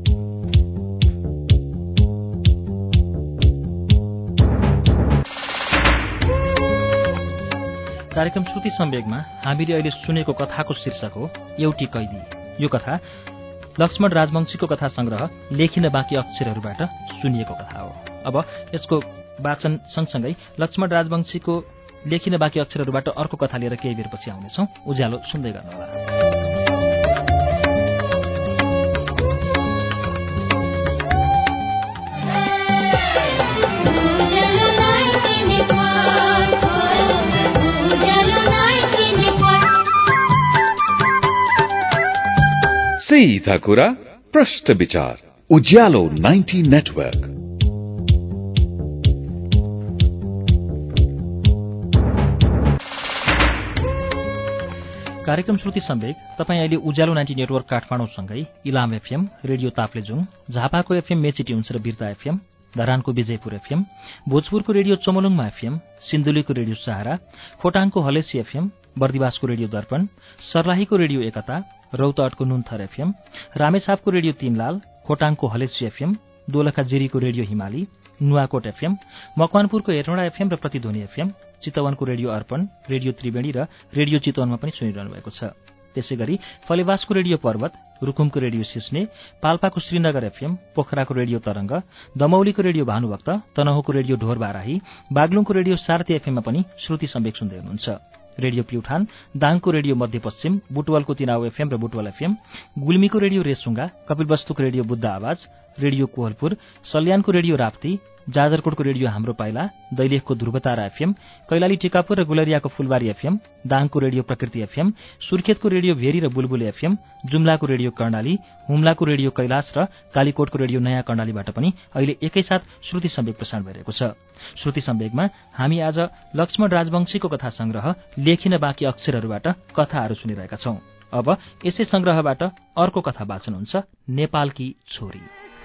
कार्यक्रम श्रुति सम्वेगमा हामीले अहिले सुनेको कथाको शीर्षक हो एउटी कैदी। यो कथा लक्ष्मण राजवंशीको कथा संग्रह लेखिन बाँकी अक्षरहरूबाट सुनिएको कथा हो। अब यसको वाचन सँगसँगै लक्ष्मण राजवंशीको लेखिन बाँकी अक्षरहरूबाट अर्को कथा लिएर केही बेरपछि आउनेछौँ। उज्यालो सुन्दै गर्नुहोला। सीधा कुरा प्रश्न विचार उज्यालो नाइन्टी नेटवर्क। कार्यक्रम श्रुति सम्वेक तपाईँ अहिले उज्यालो नाइन्टी नेटवर्क काठमाडौँसँगै इलाम एफएम, रेडियो ताप्लेजुङ, झापाको एफएम मेची ट्युन्स र बिर्ता एफएम, धरानको विजयपुर एफएम, भोजपुरको रेडियो चमलुङमा एफएम, सिन्धुलीको रेडियो सहारा, खोटाङको हलेसी एफएम, बर्दिवासको रेडियो दर्पण, सर्लाहीको रेडियो एकता, रौतहटको नुन्थर एफएम, रामेछापको रेडियो तीनलाल, खोटाङको हलेसी एफएम, दोलखा जिरीको रेडियो हिमाली, नुवाकोट एफएम, मकवानपुरको हेटौँडा एफएम र प्रतिध्वनि एफएम, चितवनको रेडियो अर्पण, रेडियो त्रिवेणी र रेडियो चितवनमा पनि सुनिरहनु भएको छ। त्यसै गरी फलेवासको रेडियो पर्वत, रुकुमको रेडियो सिस्ने, पाल्पाको श्रीनगर एफएम, पोखराको रेडियो तरंग, दमौलीको रेडियो भानुभक्त, तनहुको रेडियो ढोर बाराही, बागलुङको रेडियो सारथी एफएममा पनि श्रुति सम्वेक सुन्दै हुनुहुन्छ। रेडियो प्युठान, दाङको रेडियो मध्यपश्चिम, बुटवलको तिनाउ एफएम र बुटवल एफएम, गुल्मीको रेडियो रेसुङ्गा, कपिलवस्तुको रेडियो बुद्ध आवाज, रेडियो कोहलपुर, सल्यानको रेडियो राप्ती, जाजरकोटको रेडियो हाम्रो पाइला, दैलेखको ध्रुवतारा एफएम, कैलाली टिकापुर र गुलरियाको फुलबारी एफएम, दाङको रेडियो प्रकृति एफएम, सुर्खेतको रेडियो भेरी र बुलबुल एफएम, जुम्लाको रेडियो कर्णाली, हुम्लाको रेडियो कैलाश र कालीकोटको रेडियो नयाँ कर्णालीबाट पनि अहिले एकैसाथ श्रुति सम्वेक प्रसारण भइरहेको छ। श्रुति सम्वेकमा हामी आज लक्ष्मण राजवंशीको कथा संग्रह लेखिन बाँकी अक्षरहरूबाट कथाहरू सुनिरहेका छौं। अब यसै संग्रहबाट अर्को कथा वाचन हुन्छ, नेपालकी छोरी।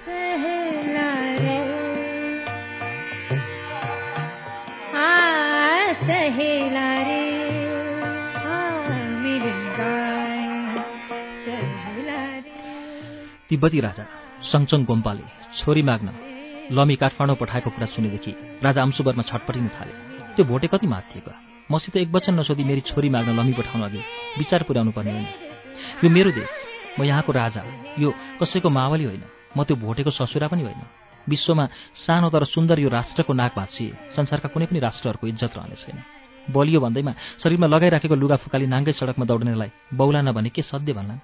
तिब्बती राजा सङचङ गोम्पाले छोरी माग्न लमी काठमाडौँ पठाएको कुरा सुनेदेखि राजा अंशुवर्मा छटपटिन थाले। त्यो भोटे कति माथिएको, मसित एक वचन नसोधी मेरी छोरी माग्न लमी पठाउन अघि विचार पुर्याउनु पर्ने होइन। यो मेरो देश, म यहाँको राजा, यो कसैको मावली होइन, म त्यो भोटेको ससुरा पनि होइन। विश्वमा सानो तर सुन्दर यो राष्ट्रको नाक भाँचिए संसारका कुनै पनि राष्ट्रहरूको इज्जत रहने छैन। बलियो भन्दैमा शरीरमा लगाइराखेको लुगा फुकाली नाङ्गै सडकमा दौड्नेलाई बौला नभने के सध्य भन्लान्।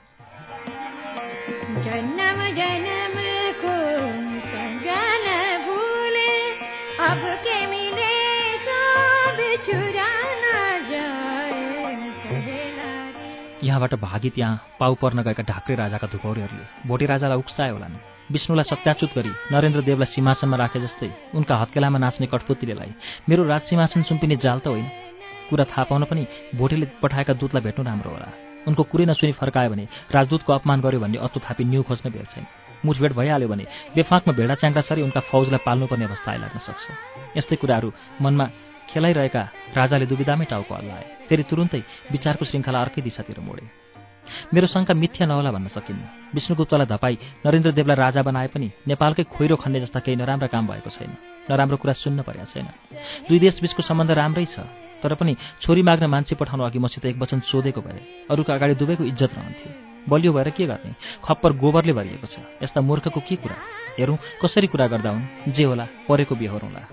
यहाँबाट भागी त्यहाँ पाउ पर्न गएका ढाक्रे राजाका धुपौरेहरूले भोटे राजालाई उक्साए होलान्। विष्णुलाई सत्याच्युत गरी नरेन्द्र देवलाई सिंहासनमा राखे जस्तै उनका हत्केलामा नाच्ने कठपुतलीलाई मेरो राजसिंहासन सुम्पिने जाल त होइन। कुरा थाहा पाउन पनि भोटेले पठाएका दूतलाई भेट्नु राम्रो होला। उनको कुरै नसुनी फर्कायो भने राजदूतको अपमान गर्यो भन्ने अत्तो थापी न्यू खोज्न बेर छैन। मुठभेड भइहाल्यो भने बेफाकमा भेडा च्याङ्ग्रा सरी उनका फौजलाई पाल्नुपर्ने अवस्था आइलाग्न सक्छ। यस्तै कुराहरू मनमा खेलाइरहेका राजाले दुविधामै टाउको हल्लाए। फेरि तुरुन्तै विचारको श्रृङ्खला अर्कै दिशातिर मोडे। मेरो शङ्का मिथ्या नहोला भन्न सकिन्न। विष्णुगुप्तलाई धपाई नरेन्द्रदेवलाई राजा बनाए पनि नेपालकै खोइरो खन्ने जस्ता केही नराम्रा काम भएको छैन। नराम्रो कुरा सुन्न परेको छैन। दुई देशबीचको सम्बन्ध राम्रै छ, तर पनि छोरी माग्न मान्छे पठाउनु अघि मसित एक वचन सोधेको भए अरूको अगाडि दुवैको इज्जत रहन्थ्यो। बलियो भएर के गर्ने, खप्पर गोबरले भरिएको छ। यस्ता मूर्खको के कुरा, हेरौँ कसरी कुरा गर्दा हुन्। जे होला परेको बिहोरौँला।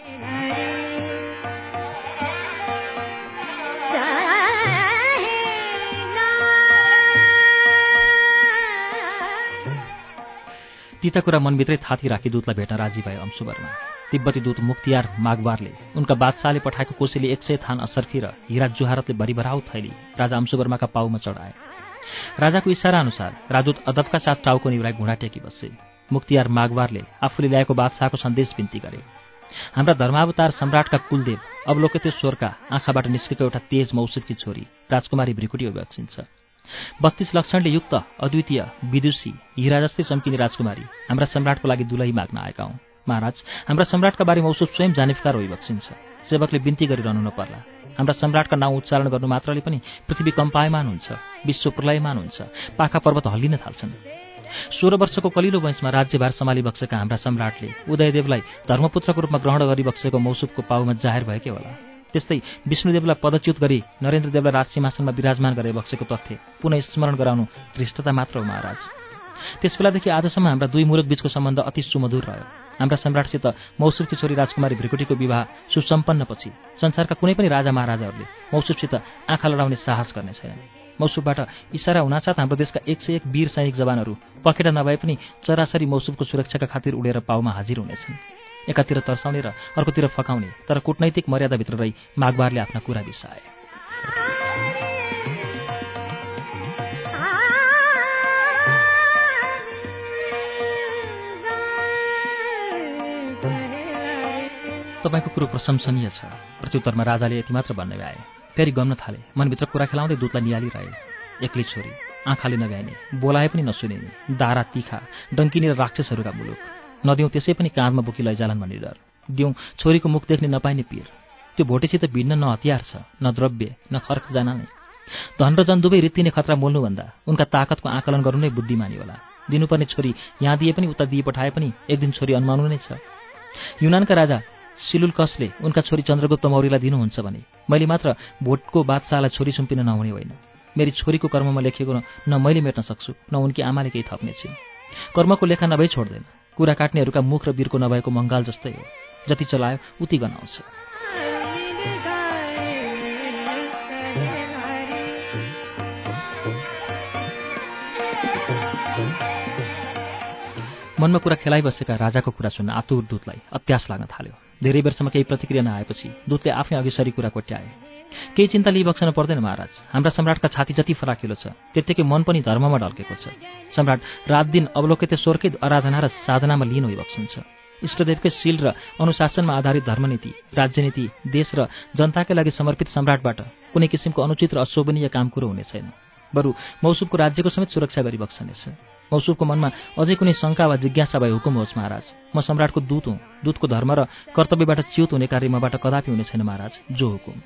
तीता कुरा मनभित्रै थाती राखी दूतलाई भेट्न राजी भयो अंशुवर्मा। तिब्बती दूत मुख्तियार मागवारले उनका बादशाहले पठाएको कोसेली एक सय थान असर्फी र हिरा जुहारतले भरिभराउ थैली राजा अंशुवर्माका पाउमा चढाए। राजाको इसारा अनुसार राजदूत अदबका साथ टाउको निभाई घुँडा टेकी बसे। मुख्तियार मागवारले आफूले ल्याएको बादशाहको सन्देश बिन्ती गरे। हाम्रा धर्मावतार सम्राटका कुलदेव अवलोकेतेश्वरका आँखाबाट निस्केको एउटा तेज मौसुफकी छोरी राजकुमारी भ्रिकुटी अभिलक्षिन्छ। बत्तीस लक्षणले युक्त अद्वितीय विदुषी हिरा जस्तै चम्किने राजकुमारी हाम्रा सम्राटको लागि दुलही माग्न आएका हौं। महाराज, हाम्रा सम्राटका बारे मौसुफ स्वयं जानिफकार होइबक्सिन्छ। सेवकले बिन्ती गरिरहनु नपर्ला। हाम्रा सम्राटका नाउँ उच्चारण गर्नु मात्रले पनि पृथ्वी कम्पायमान हुन्छ, विश्व प्रलयमान हुन्छ, पाखा पर्वत हल्लिन थाल्छन्। सोह्र वर्षको कलिलो वयसमा राज्यभार सम्हालिबक्सेका हाम्रा सम्राटले उदयदेवलाई धर्मपुत्रको रूपमा ग्रहण गरिबक्सेको मौसुफको पाउमा जाहेर भएकै होला। त्यस्तै विष्णुदेवलाई पदच्युत गरी नरेन्द्रदेवलाई राजसिंहासनमा विराजमान गरे बक्सेको तथ्य पुनः स्मरण गराउनु धृष्टता मात्र हो महाराज। त्यसबेलादेखि आजसम्म हाम्रा दुई मुलुक बीचको सम्बन्ध अति सुमधुर रह्यो। हाम्रा सम्राटसित मौसुफकी छोरी राजकुमारी भ्रिकुटीको विवाह सुसम्पन्नपछि संसारका कुनै पनि राजा महाराजाहरूले मौसुफसित आँखा लडाउने साहस गर्ने छैनन्। मौसुफबाट इसारा हुनासाथ हाम्रो देशका एक सय एक वीर सैनिक जवानहरू पखेटा नभए पनि चराचरी मौसुफको सुरक्षाका खातिर उडेर पाउमा हाजिर हुनेछन्। एकातिर तर्साउने र अर्कोतिर फकाउने, तर कूटनैतिक मर्यादाभित्र रही मागवारले आफ्ना कुरा बिसाए। तपाईको कुरो प्रशंसनीय छ। प्रत्युत्तरमा राजाले यति मात्र भन्ने भए। फेरि गम्न थाले। मनभित्र कुरा खेलाउँदै दूतलाई निहालिरहे। एक्लै छोरी, आँखाले नभ्याइने, बोलाए पनि नसुनिने, दारा तीखा, डङ्किने र राक्षसहरूका मुलुक। नदिउँ त्यसै पनि काँधमा बोकी लैजालान् भन्ने डर। दिउँ छोरीको मुख देख्ने नपाइने पीर। त्यो भोटेसित भिन्न न हतियार छ, न द्रव्य, न खर्क जाना नै। धन र जन दुवै रित्तिने खतरा मोल्नुभन्दा उनका ताकतको आकलन गर्नु नै बुद्धिमानी होला। दिनुपर्ने छोरी यहाँ दिए पनि उता दिए पठाए पनि एक दिन छोरी अन्माउनु नै छ। युनानका राजा सिलुल्कसले उनका छोरी चन्द्रगुप्त मौर्यलाई दिनुहुन्छ भने मैले मात्र भोटको बादशाहलाई छोरी सुम्पिन नहुने होइन। मेरी छोरीको कर्ममा लेखेको न मैले मेट्न सक्छु, न उनकी आमाले केही थप्ने छिन्। कर्मको लेखा नभई छोड्दैन। कुरा काट्नेहरूका मुख र बिर्को नभएको मङ्गाल जस्तै हो। जति चलायो उति गनाउँछ। मनमा कुरा खेलाइबसेका राजाको कुरा सुन्न आतुर दूतलाई अत्यास लाग्न थाल्यो। धेरै बेरसम्म केही प्रतिक्रिया नआएपछि दूतले आफै अघि सरी कुरा कोट्याए। केही चिन्ता लिइबक्सन पर्दैन महाराज, हाम्रा सम्राटका छाती जति फराकिलो छ त्यत्तिकै मन पनि धर्ममा ढल्केको छ। सम्राट रात दिन अवलोकितेश्वरकै आराधना र साधनामा लिन होइबक्सन छ। इष्टदेवकै शील र अनुशासनमा आधारित धर्मनीति, राज्यनीति, देश र जनताकै लागि समर्पित सम्राटबाट कुनै किसिमको अनुचित र अशोभनीय काम कुरो हुने छैन। बरु मौसुफको राज्यको समेत सुरक्षा गरिबक्सनेछ। मौसुफको मनमा अझै कुनै शङ्का वा जिज्ञासा भए हुकुम होस् महाराज। म सम्राटको दूत हुँ। दूतको धर्म र कर्तव्यबाट च्युत हुने कार्य मबाट कदापि हुने छैन महाराज। जो हुकुम।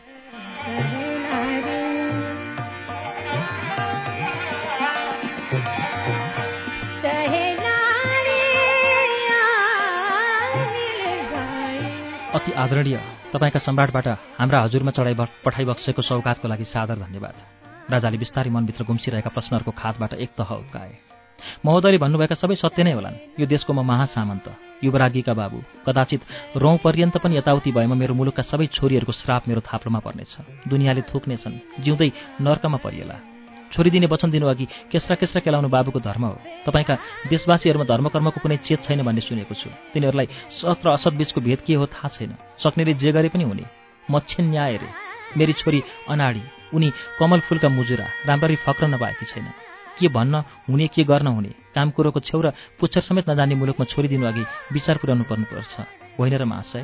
अति आदरणीय, तपाईँका सम्राटबाट हाम्रा हजुरमा चढाइ पठाइबक्सेको सौगातको लागि सादर धन्यवाद। राजाले बिस्तारै मनभित्र गुम्सिरहेका प्रश्नहरूको खातबाट एक तह उब्काए। महोदयले भन्नुभएका सबै सत्य नै होलान्। यो देशको म महासामन्त, युवराज्ञीका बाबु, कदाचित रौँ पर्यन्त पनि यताउति भएमा मेरो मुलुकका सबै छोरीहरूको श्राप मेरो थाप्लोमा पर्नेछ। दुनियाँले थुक्नेछन्, जिउँदै नर्कमा परिएला। छोरी दिने वचन दिनु अघि केस्रा केस्रा केलाउनु बाबुको धर्म हो। तपाईँका देशवासीहरूमा धर्मकर्मको कुनै चेत छैन भन्ने सुनेको छु। तिनीहरूलाई सत र असत बीचको भेद के हो थाहा छैन। सक्नेले जे गरे पनि हुने। मच्छिन न्याय रे। मेरी छोरी अनाडी, उनी कमल फुलका मुजुरा, राम्ररी फक्रन पाएकी छैन। के भन्न हुने, के गर्न हुने, काम कुरोको छेउ र पुच्छर समेत नजान्ने मुलुकमा छोरी दिनु अघि विचार पुर्याउनु पर्नुपर्छ, होइन र महाशय?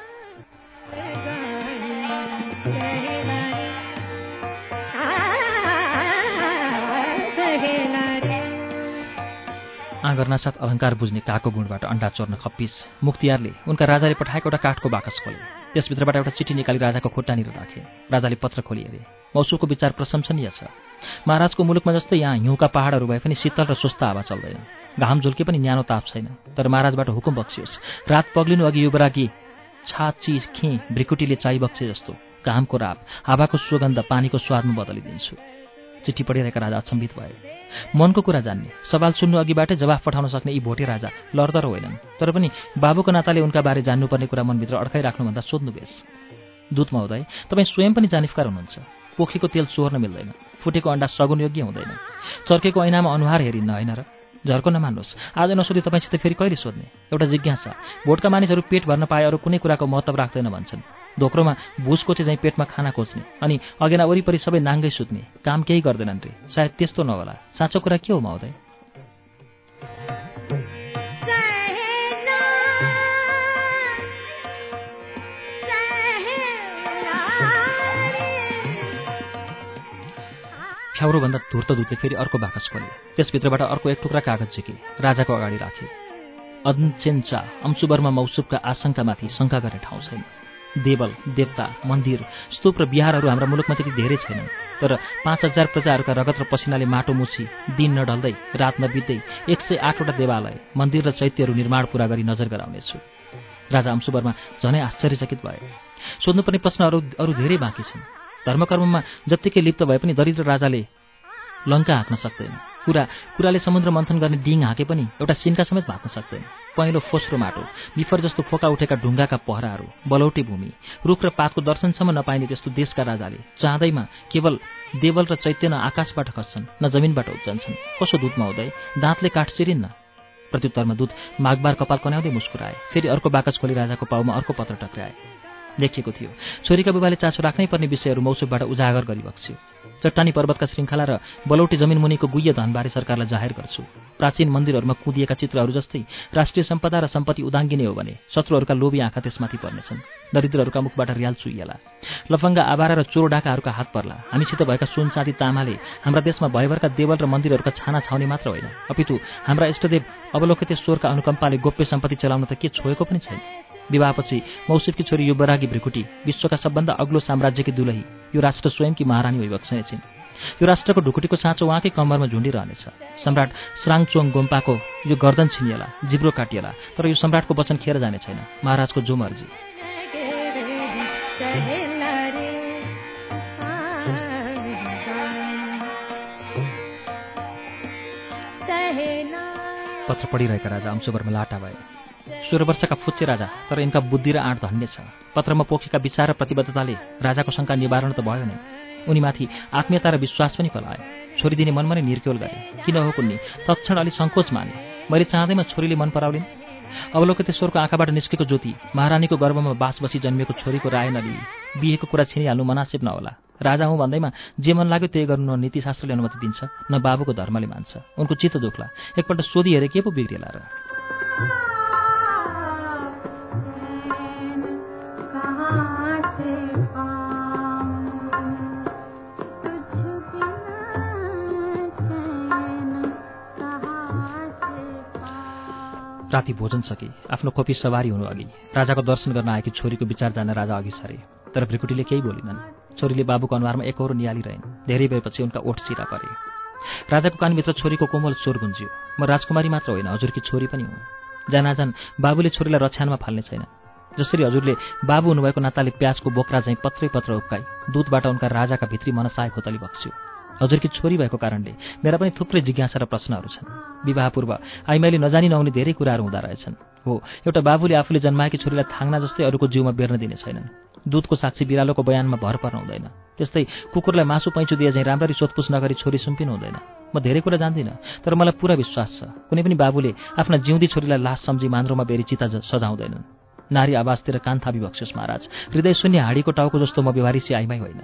आँगरनासाथ अलङ्कार बुझ्ने काको गुणबाट अण्डा चोर्न खप्पिस मुख्तियारले उनका राजाले पठाएको एउटा काठको बाकस खोले। त्यसभित्रबाट एउटा चिठी निकाली राजाको खुट्टानिर राखे। राजाले पत्र खोली हेरे। मौसुफको विचार प्रशंसनीय छ। महाराजको मुलुकमा जस्तै यहाँ हिउँका पहाडहरू भए पनि शीतल र सुस्त हावा चल्दैन। घाम झुल्के पनि न्यानो ताप छैन। तर महाराजबाट हुकुम बक्सियोस्, रात पग्लिनु अघि युवरागी छाची खे भ्रिकुटीले चाहिबक्से जस्तो घामको राप, हावाको सुगन्ध पानीको स्वादमा बदलिदिन्छु। चिठी पढिरहेका राजा अचम्भित भए। मनको कुरा जान्ने, सवाल सुन्नु अघिबाटै जवाफ पठाउन सक्ने यी भोटे राजा लर्दर होइनन्। तर पनि बाबुको नाताले उनका बारे जान्नुपर्ने कुरा मनभित्र अड्काइराख्नुभन्दा सोध्नु बेस। दूत महोदय, तपाईँ स्वयं पनि जानिफकार हुनुहुन्छ। पोखीको तेल चोर्न मिल्दैन, फुटेको अण्डा सगुन योग्य हुँदैन, चर्केको ऐनामा अनुहार हेरिन्न, होइन र? झर्को नमान्नुहोस्। आज नसोधी तपाईँसित फेरि कहिले सोध्ने? एउटा जिज्ञासा। भोटका मानिसहरू पेट भर्न पाए अरू कुनै कुराको महत्त्व राख्दैन भन्छन्। धोक्रोमा भुसकोचे चाहिँ पेटमा खाना खोज्ने अनि अगेना वरिपरि सबै नाङ्गै सुत्ने, काम केही गर्दैनन् रे। सायद त्यस्तो नहोला। साँचो कुरा के हो महोदय? फ्याउरोभन्दा धुर्त दूतले फेरि अर्को बाकस खोले। त्यसभित्रबाट अर्को एक टुक्रा कागज झिके, राजाको अगाडि राखे। अदचेन्चा अम्सुबरमा मौसुफका आशंकामाथि शङ्का गर्ने ठाउँ छैन। देवल, देवता, मन्दिर, स्तूप र बिहारहरू हाम्रा मुलुकमा त्यति धेरै छैनन्। तर पाँच हजार प्रजाहरूका रगत र पसिनाले माटो मुछी, दिन नढल्दै, रात नबित्दै एक सय आठवटा देवालय, मन्दिर र चैत्यहरू निर्माण पुरा गरी नजर गराउनेछु। राजा अम्सुबरमा झनै आश्चर्यचकित भए। सोध्नुपर्ने प्रश्नहरू अरू धेरै बाँकी छन्। धर्मकर्ममा जत्तिकै लिप्त भए पनि दरिद्र राजाले लङ्का हाँक्न सक्दैन। कुरा कुराले समुद्र मन्थन गर्ने डिङ हाँके पनि एउटा सिन्का समेत भाँच्न सक्दैन। पहेँलो फोस्रो माटो, बिफर जस्तो फोका उठेका ढुङ्गाका पहराहरू, बलौटे भूमि, रुख र पातको दर्शनसम्म नपाइने त्यस्तो देशका राजाले चाहँदैमा केवल देवल र चैत्य न आकाशबाट खस्छन् न जमिनबाट उब्जन्छन्। कसो दूत महोदय, दाँतले काठ चिरिन्न? प्रत्युत्तरमा दूत मागबार कपाल कन्याउँदै मुस्कुराए। फेरि अर्को बाकस खोली राजाको पाउमा अर्को पत्र टक्राए। लेखिएको थियो, छोरीका बुबाले चासो राख्नै पर्ने विषयहरू मौसुफबाट उजागर गरिबक्स्यो। चट्टानी पर्वतका श्रृङ्खला र बलौटे जमिन मुनिको गुह्य धनबारे सरकारलाई जाहेर गर्छु। प्राचीन मन्दिरहरूमा कुदिएका चित्रहरू जस्तै राष्ट्रिय सम्पदा र सम्पत्ति उदाङ्गिने हो भने शत्रुहरूका लोभी आँखा त्यसमाथि पर्नेछन्। दरिद्रहरूका मुखबाट रियाल चुइएला। लफङ्गा आवारा र चोर डाकाहरूका हात पर्ला। हामीसित भएका सुन चाँदी तामाले हाम्रा देशमा भयभरका देवल र मन्दिरहरूका छाना छाउने मात्र होइन, अपितु हाम्रा इष्टदेव अवलोकितेश्वरका अनुकम्पाले गोप्य सम्पत्ति चलाउन त के छोएको पनि छैन। विवाहपछि मौसुफकी छोरी युवरागी भ्रिकुटी विश्वका सबभन्दा अग्लो साम्राज्यकी दुलही, यो राष्ट्र स्वयंकी महारानी भइबक्सनेछिन्। यो राष्ट्रको ढुकुटीको साँचो उहाँकै कम्मरमा झुन्डिरहनेछ। सम्राट स्राङचोङ गोम्पाको यो गर्दन छिनिएला, जिब्रो काटिएला, तर यो सम्राटको वचन खेर जाने छैन। महाराजको जो मर्जी। पत्र पढिरहेका राजा अंशुवर्मा लाटा भए। सोह्र वर्षका फुच्चे राजा, तर यिनका बुद्धि र आँट धन्य छ। पत्रमा पोखेका विचार र प्रतिबद्धताले राजाको शङ्का निवारण त भयो नै, उनीमाथि आत्मीयता र विश्वास पनि फलायो। छोरी दिने मनमा नै निर्क्योल गरे। किन हो कुन्नी तत्क्षण अलि सङ्कोच माने। मैले चाहँदैमा छोरीले मन पराउलिन्। अवलोकितेश्वरको आँखाबाट निस्केको ज्योति महारानीको गर्भमा बास बसी जन्मिएको छोरीको राय नलिई बिहेको कुरा छिनिहाल्नु मनासिब नहोला। राजा हुँ भन्दैमा जे मन लाग्यो त्यही गर्नु न नीतिशास्त्रले अनुमति दिन्छ न बाबुको धर्मले मान्छ। उनको चित्त दुख्ला। एकपल्ट सोधी हेरे के पो बिग्रिएला र। राति भोजन सके आफ्नो खोपी सवारी हुनु अघि राजाको दर्शन गर्न आएकी छोरीको विचार जान्न राजा अघि सरे। तर भ्रिकुटीले केही बोलिनन्। छोरीले बाबुको अनुहारमा एकहोरो निहालिरहन्। धेरै बेरपछि उनका ओठ सिरा परे। राजाको कानभित्र छोरीको कोमल स्वर गुन्जियो। म राजकुमारी मात्र होइन, हजुरकी छोरी पनि हुँ। जानाजान बाबुले छोरीलाई रछ्यानमा फाल्ने छैन। जसरी हजुरले बाबु हुनुभएको नाताले प्याजको बोक्रा चाहिँ पत्रै पत्र उक्काई दूधबाट उनका राजाका भित्री मनसाय खोतली बक्स्यो। हजुरकी छोरी भएको कारणले मेरा पनि थुप्रै जिज्ञासा र प्रश्नहरू छन्। विवाह पूर्व आइमाईले नजानी नहुने धेरै कुराहरू हुँदा रहेछन्। हो, एउटा बाबुले आफूले जन्माएकी छोरीलाई थाङ्ना जस्तै अरूको जिउमा बेर्न दिने छैनन्। दूधको साक्षी बिरालोको बयानमा भर पर्न हुँदैन। त्यस्तै कुकुरलाई मासु पैँचो दिए चाहिँ राम्ररी सोधपुछ नगरी छोरी सुम्पिनु हुँदैन। म धेरै कुरा जान्दिनँ, तर मलाई पुरा विश्वास छ कुनै पनि बाबुले आफ्ना जिउँदी छोरीलाई लास सम्झी मान्द्रोमा बेरी चिता सजाउँदैनन्। नारी आवाजतिर कान थापी बक्स्योस् महाराज। हृदय शून्य हाँडीको टाउको जस्तो म व्यवहारिसी आइमाई होइन।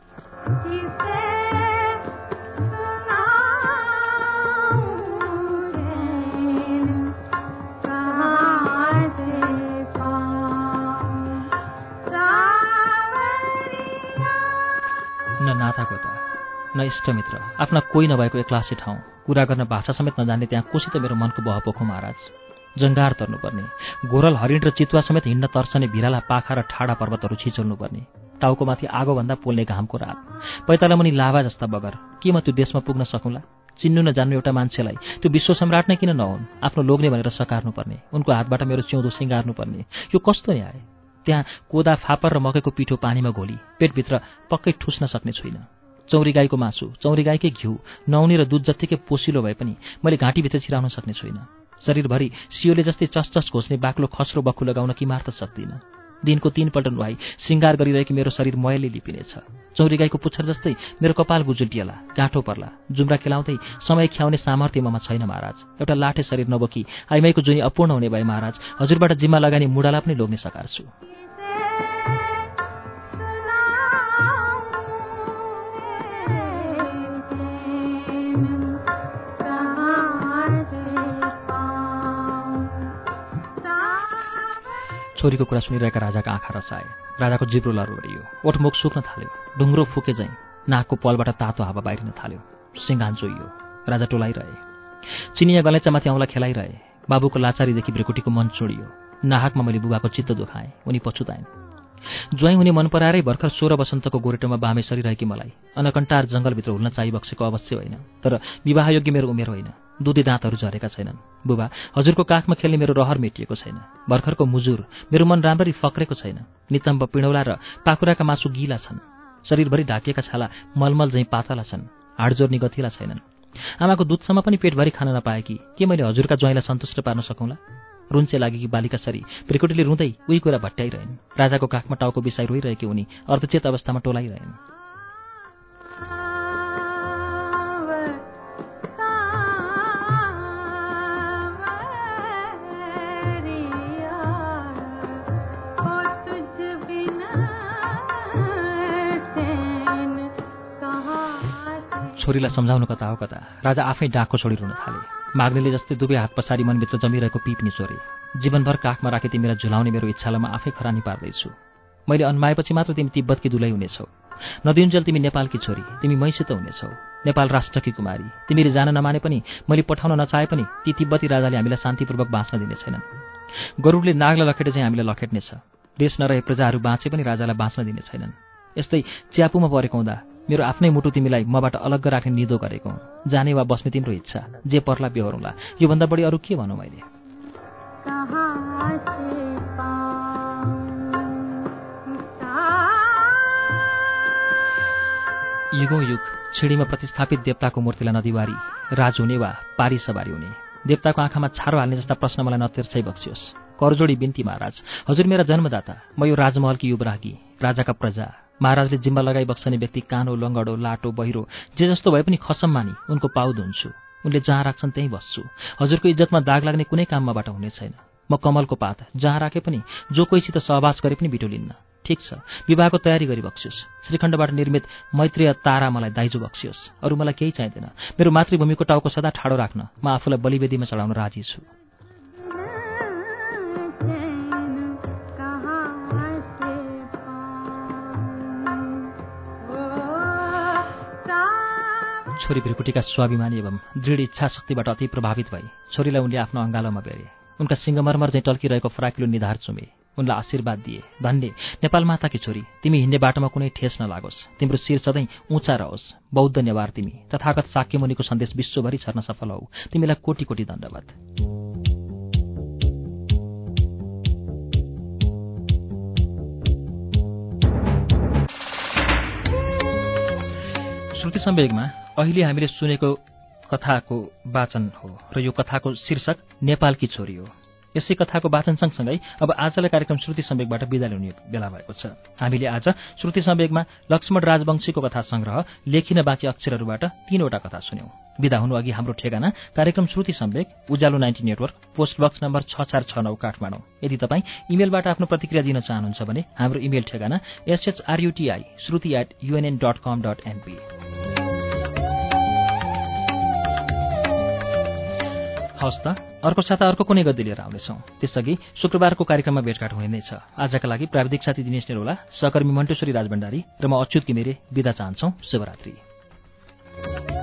न नातागोता न इष्टमित्र, आफ्ना कोही नभएको एक्लासे ठाउँ, कुरा गर्न भाषा समेत नजान्ने त्यहाँ कोसित मेरो मनको बह पोखो महाराज। जङ्गार तर्नुपर्ने, गोरल हरिण र चितुवा समेत हिँड्न तर्सने भिराला पाखा र ठाडा पर्वतहरू छिचोल्नुपर्ने, टाउकोमाथि आगोभन्दा पोल्ने घामको राप, पैताला मुनि लाभा जस्ता बगर, के म त्यो देशमा पुग्न सकौँला? चिन्नु नजान्नु एउटा मान्छेलाई त्यो विश्व सम्राट नै किन नहुन्, आफ्नो लोग्ने भनेर सकार्नुपर्ने, उनको हातबाट मेरो चिउँदो सिँगार्नुपर्ने, यो कस्तो न्याय? त्यहाँ कोदा फापर र मकैको पिठो पानीमा घोली पेटभित्र पक्कै ठुस्न सक्ने छुइनँ। चौरी गाईको मासु, चौरी गाईकै घिउ, नौनी र दुध जत्तिकै पोसिलो भए पनि मैले घाँटीभित्र छिराउन सक्ने छुइनँ। शरीरभरि सियोले जस्तै चसचस घोस्ने बाक्लो खस्रो बक्खु लगाउन कि मार्त सक्दिनँ। दिनको तीनपल्ट नुहाई सिंगार गरिरहेकी मेरो शरीर मयले लिपिनेछ। चौरी गाईको पुच्छर जस्तै मेरो कपाल गुजुल्टिएला, गाँठो पर्ला, जुम्रा खेलाउँदै समय ख्याउने सामर्थ्य ममा छैन महाराज। एउटा लाठे शरीर नबोकी आइमाईको जुनी अपूर्ण हुने भए महाराज हजुरबाट जिम्मा लगानी मुडाला पनि लोग्ने सकार्छु। छोरीको कुरा सुनिरहेका राजाका आँखा रसाए। राजाको जिब्रो लरवरियो, ओठमुख सुक्न थाल्यो, ढुङ्ग्रो फुके झैँ नाकको पलबाट तातो हावा बाहिरिन थाल्यो। सिंगान जोइयो। राजा टोलाइरहे। चिनिया गलैँचामाथि औँला खेलाइरहे। बाबुको लाचारीदेखि भ्रिकुटीको मन चोडियो। नाहकमा मैले बुबाको चित्त दुखाएँ। उनी पछुताइन्। ज्वाइँ हुने मन पराएरै भर्खर सोह्र वसन्तको गोरेटोमा बामे सरिरहेकी मलाई अनकन्टार जङ्गलभित्र हुल्न चाहिबक्सेको अवश्य होइन, तर विवाहयोग्य मेरो उमेर होइन। दुधी दाँतहरू झरेका छैनन्। बुबा, हजुरको काखमा खेल्ने मेरो रहर मेटिएको छैन। भर्खरको मुजुर, मेरो मन राम्ररी फक्रेको छैन। नितम्ब पिँडौला र पाखुराका मासु गिला छन्। शरीरभरि ढाकिएका छाला मलमल झैँ पातला छन्। हाड जोर्नी गथिला छैनन्। आमाको दुधसम्म पनि पेटभरि खान नपाएकी के मैले हजुरका ज्वाइँलाई सन्तुष्ट पार्न सकौँला? रुन्चे लागेकी बालिका सरी भ्रिकुटीले रुँदै उही कुरा भट्ट्याइरहन्। राजाको काखमा टाउको बिसाइ रोइरहेकी उनी अर्धचेत अवस्थामा टोलाइरहन्। छोरीलाई सम्झाउनु कता हो कता राजा आफै डाँको छोडी रुन थाले। माग्नेले जस्तै दुवै हात पछाडि मनभित्र जमिरहेको पिप निचोरे। जीवनभर काखमा राखे तिमीलाई झुलाउने मेरो इच्छालाई म आफै खरानी पार्दैछु। मैले अन्माएपछि मात्र तिमी तिब्बतकी दुलै हुनेछौ। नदिउन्जेल तिमी नेपालकी छोरी, तिमी मैसित हुनेछौ। नेपाल राष्ट्रकी कुमारी। तिमीले जान नमाने पनि, मैले पठाउन नचाहे पनि ती तिब्बती राजाले हामीलाई शान्तिपूर्वक बाँच्न दिने छैनन्। गरुडले नागलाई लखेटे चाहिँ हामीलाई लखेट्नेछ। देश नरहे प्रजाहरू बाँचे पनि राजालाई बाँच्न दिने छैनन्। यस्तै च्यापुमा परेको हुँदा मेरो आफ्नै मुटु तिमीलाई मबाट अलग्ग राख्ने निदो गरेको हुँ। जाने वा बस्ने तिम्रो इच्छा, जे पर्ला बेहोरौँला। योभन्दा बढी अरू के भनौँ मैले? युगौँ युग छिडीमा प्रतिस्थापित देवताको मूर्तिलाई नदीवारी राज हुने वा पारी सवारी हुने। देवताको आँखामा छारो हाल्ने जस्ता प्रश्न मलाई नतिर्छै बक्सियोस्। करजोडी बिन्ती महाराज, हजुर मेरा जन्मदाता, म यो राजमहलकी युवरागी, राजाका प्रजा। महाराजले जिम्मा लगाई बक्सने व्यक्ति कानो, लङ्गडो, लाटो, बहिरो जे जस्तो भए पनि खसम मानी उनको पाउ धुन्छु। उनले जहाँ राख्छन् त्यहीँ बस्छु। हजुरको इज्जतमा दाग लाग्ने कुनै काममाबाट हुने छैन। म कमलको पात जहाँ राखे पनि जो कोहीसित सहवास गरे पनि बिटुलिन्न। ठिक छ, विवाहको तयारी गरी बक्सियोस्। श्रीखण्डबाट निर्मित मैत्रीय तारा मलाई दाइजो बक्सियोस्। अरू मलाई केही चाहिँदैन। मेरो मातृभूमिको टाउको सदा ठाडो राख्न म आफूलाई बलिवेदीमा चढाउन राजी छु। छोरी भ्रिकुटीका स्वाभिमानी एवं दृढ इच्छा शक्तिबाट अति प्रभावित भई छोरीलाई उनले आफ्नो अङ्गालोमा बेरे। उनका सिंगमरमर चाहिँ टल्किरहेको फराकिलो निधार चुमे। उनलाई आशीर्वाद दिए। धन्य नेपाल माताकी छोरी, तिमी हिँड्ने बाटोमा कुनै ठेस नलागोस्। तिम्रो शिर सधैँ उँचा रहोस्। बौद्ध नेवार तिमी, तथागत शाक्यमुनिको सन्देश विश्वभरि छर्न सफल हौ। तिमीलाई कोटी कोटी धन्यवाद। श्रुति सम्वेगमा अहिले हामीले सुनेको कथाको वाचन हो र यो कथाको शीर्षक नेपालकी छोरी हो। यसै कथाको वाचन सँगसँगै अब आजलाई कार्यक्रम श्रुति सम्वेगबाट बिदा लिने बेला भएको छ। हामीले आज श्रुति सम्वेगमा लक्ष्मण राजवंशीको कथा संग्रह लेखिन बाँकी अक्षरहरूबाट तीनवटा कथा सुन्यौं। बिदा हुनु अघि हाम्रो ठेगाना कार्यक्रम Shruti Samveg, Ujyaalo ninety network, post box number छ चार छ नौ काठमाडौँ। यदि तपाईँ इमेलबाट आफ्नो प्रतिक्रिया दिन चाहनुहुन्छ भने हाम्रो इमेल ठेगाना S H R U T I Shruti at UNN dot com dot NP. हवस् त, अर्को साता अर्को कुनै गद्दी लिएर आउनेछौँ। त्यसअघि शुक्रबारको कार्यक्रममा भेटघाट हुने नै छ। आजका लागि प्राविधिक साथी दिनेश नेरोला, सहकर्मी मन्टेश्वरी राजभण्डारी र म अच्युत घिमिरे बिदा चाहन्छौँ। शुभरात्रि।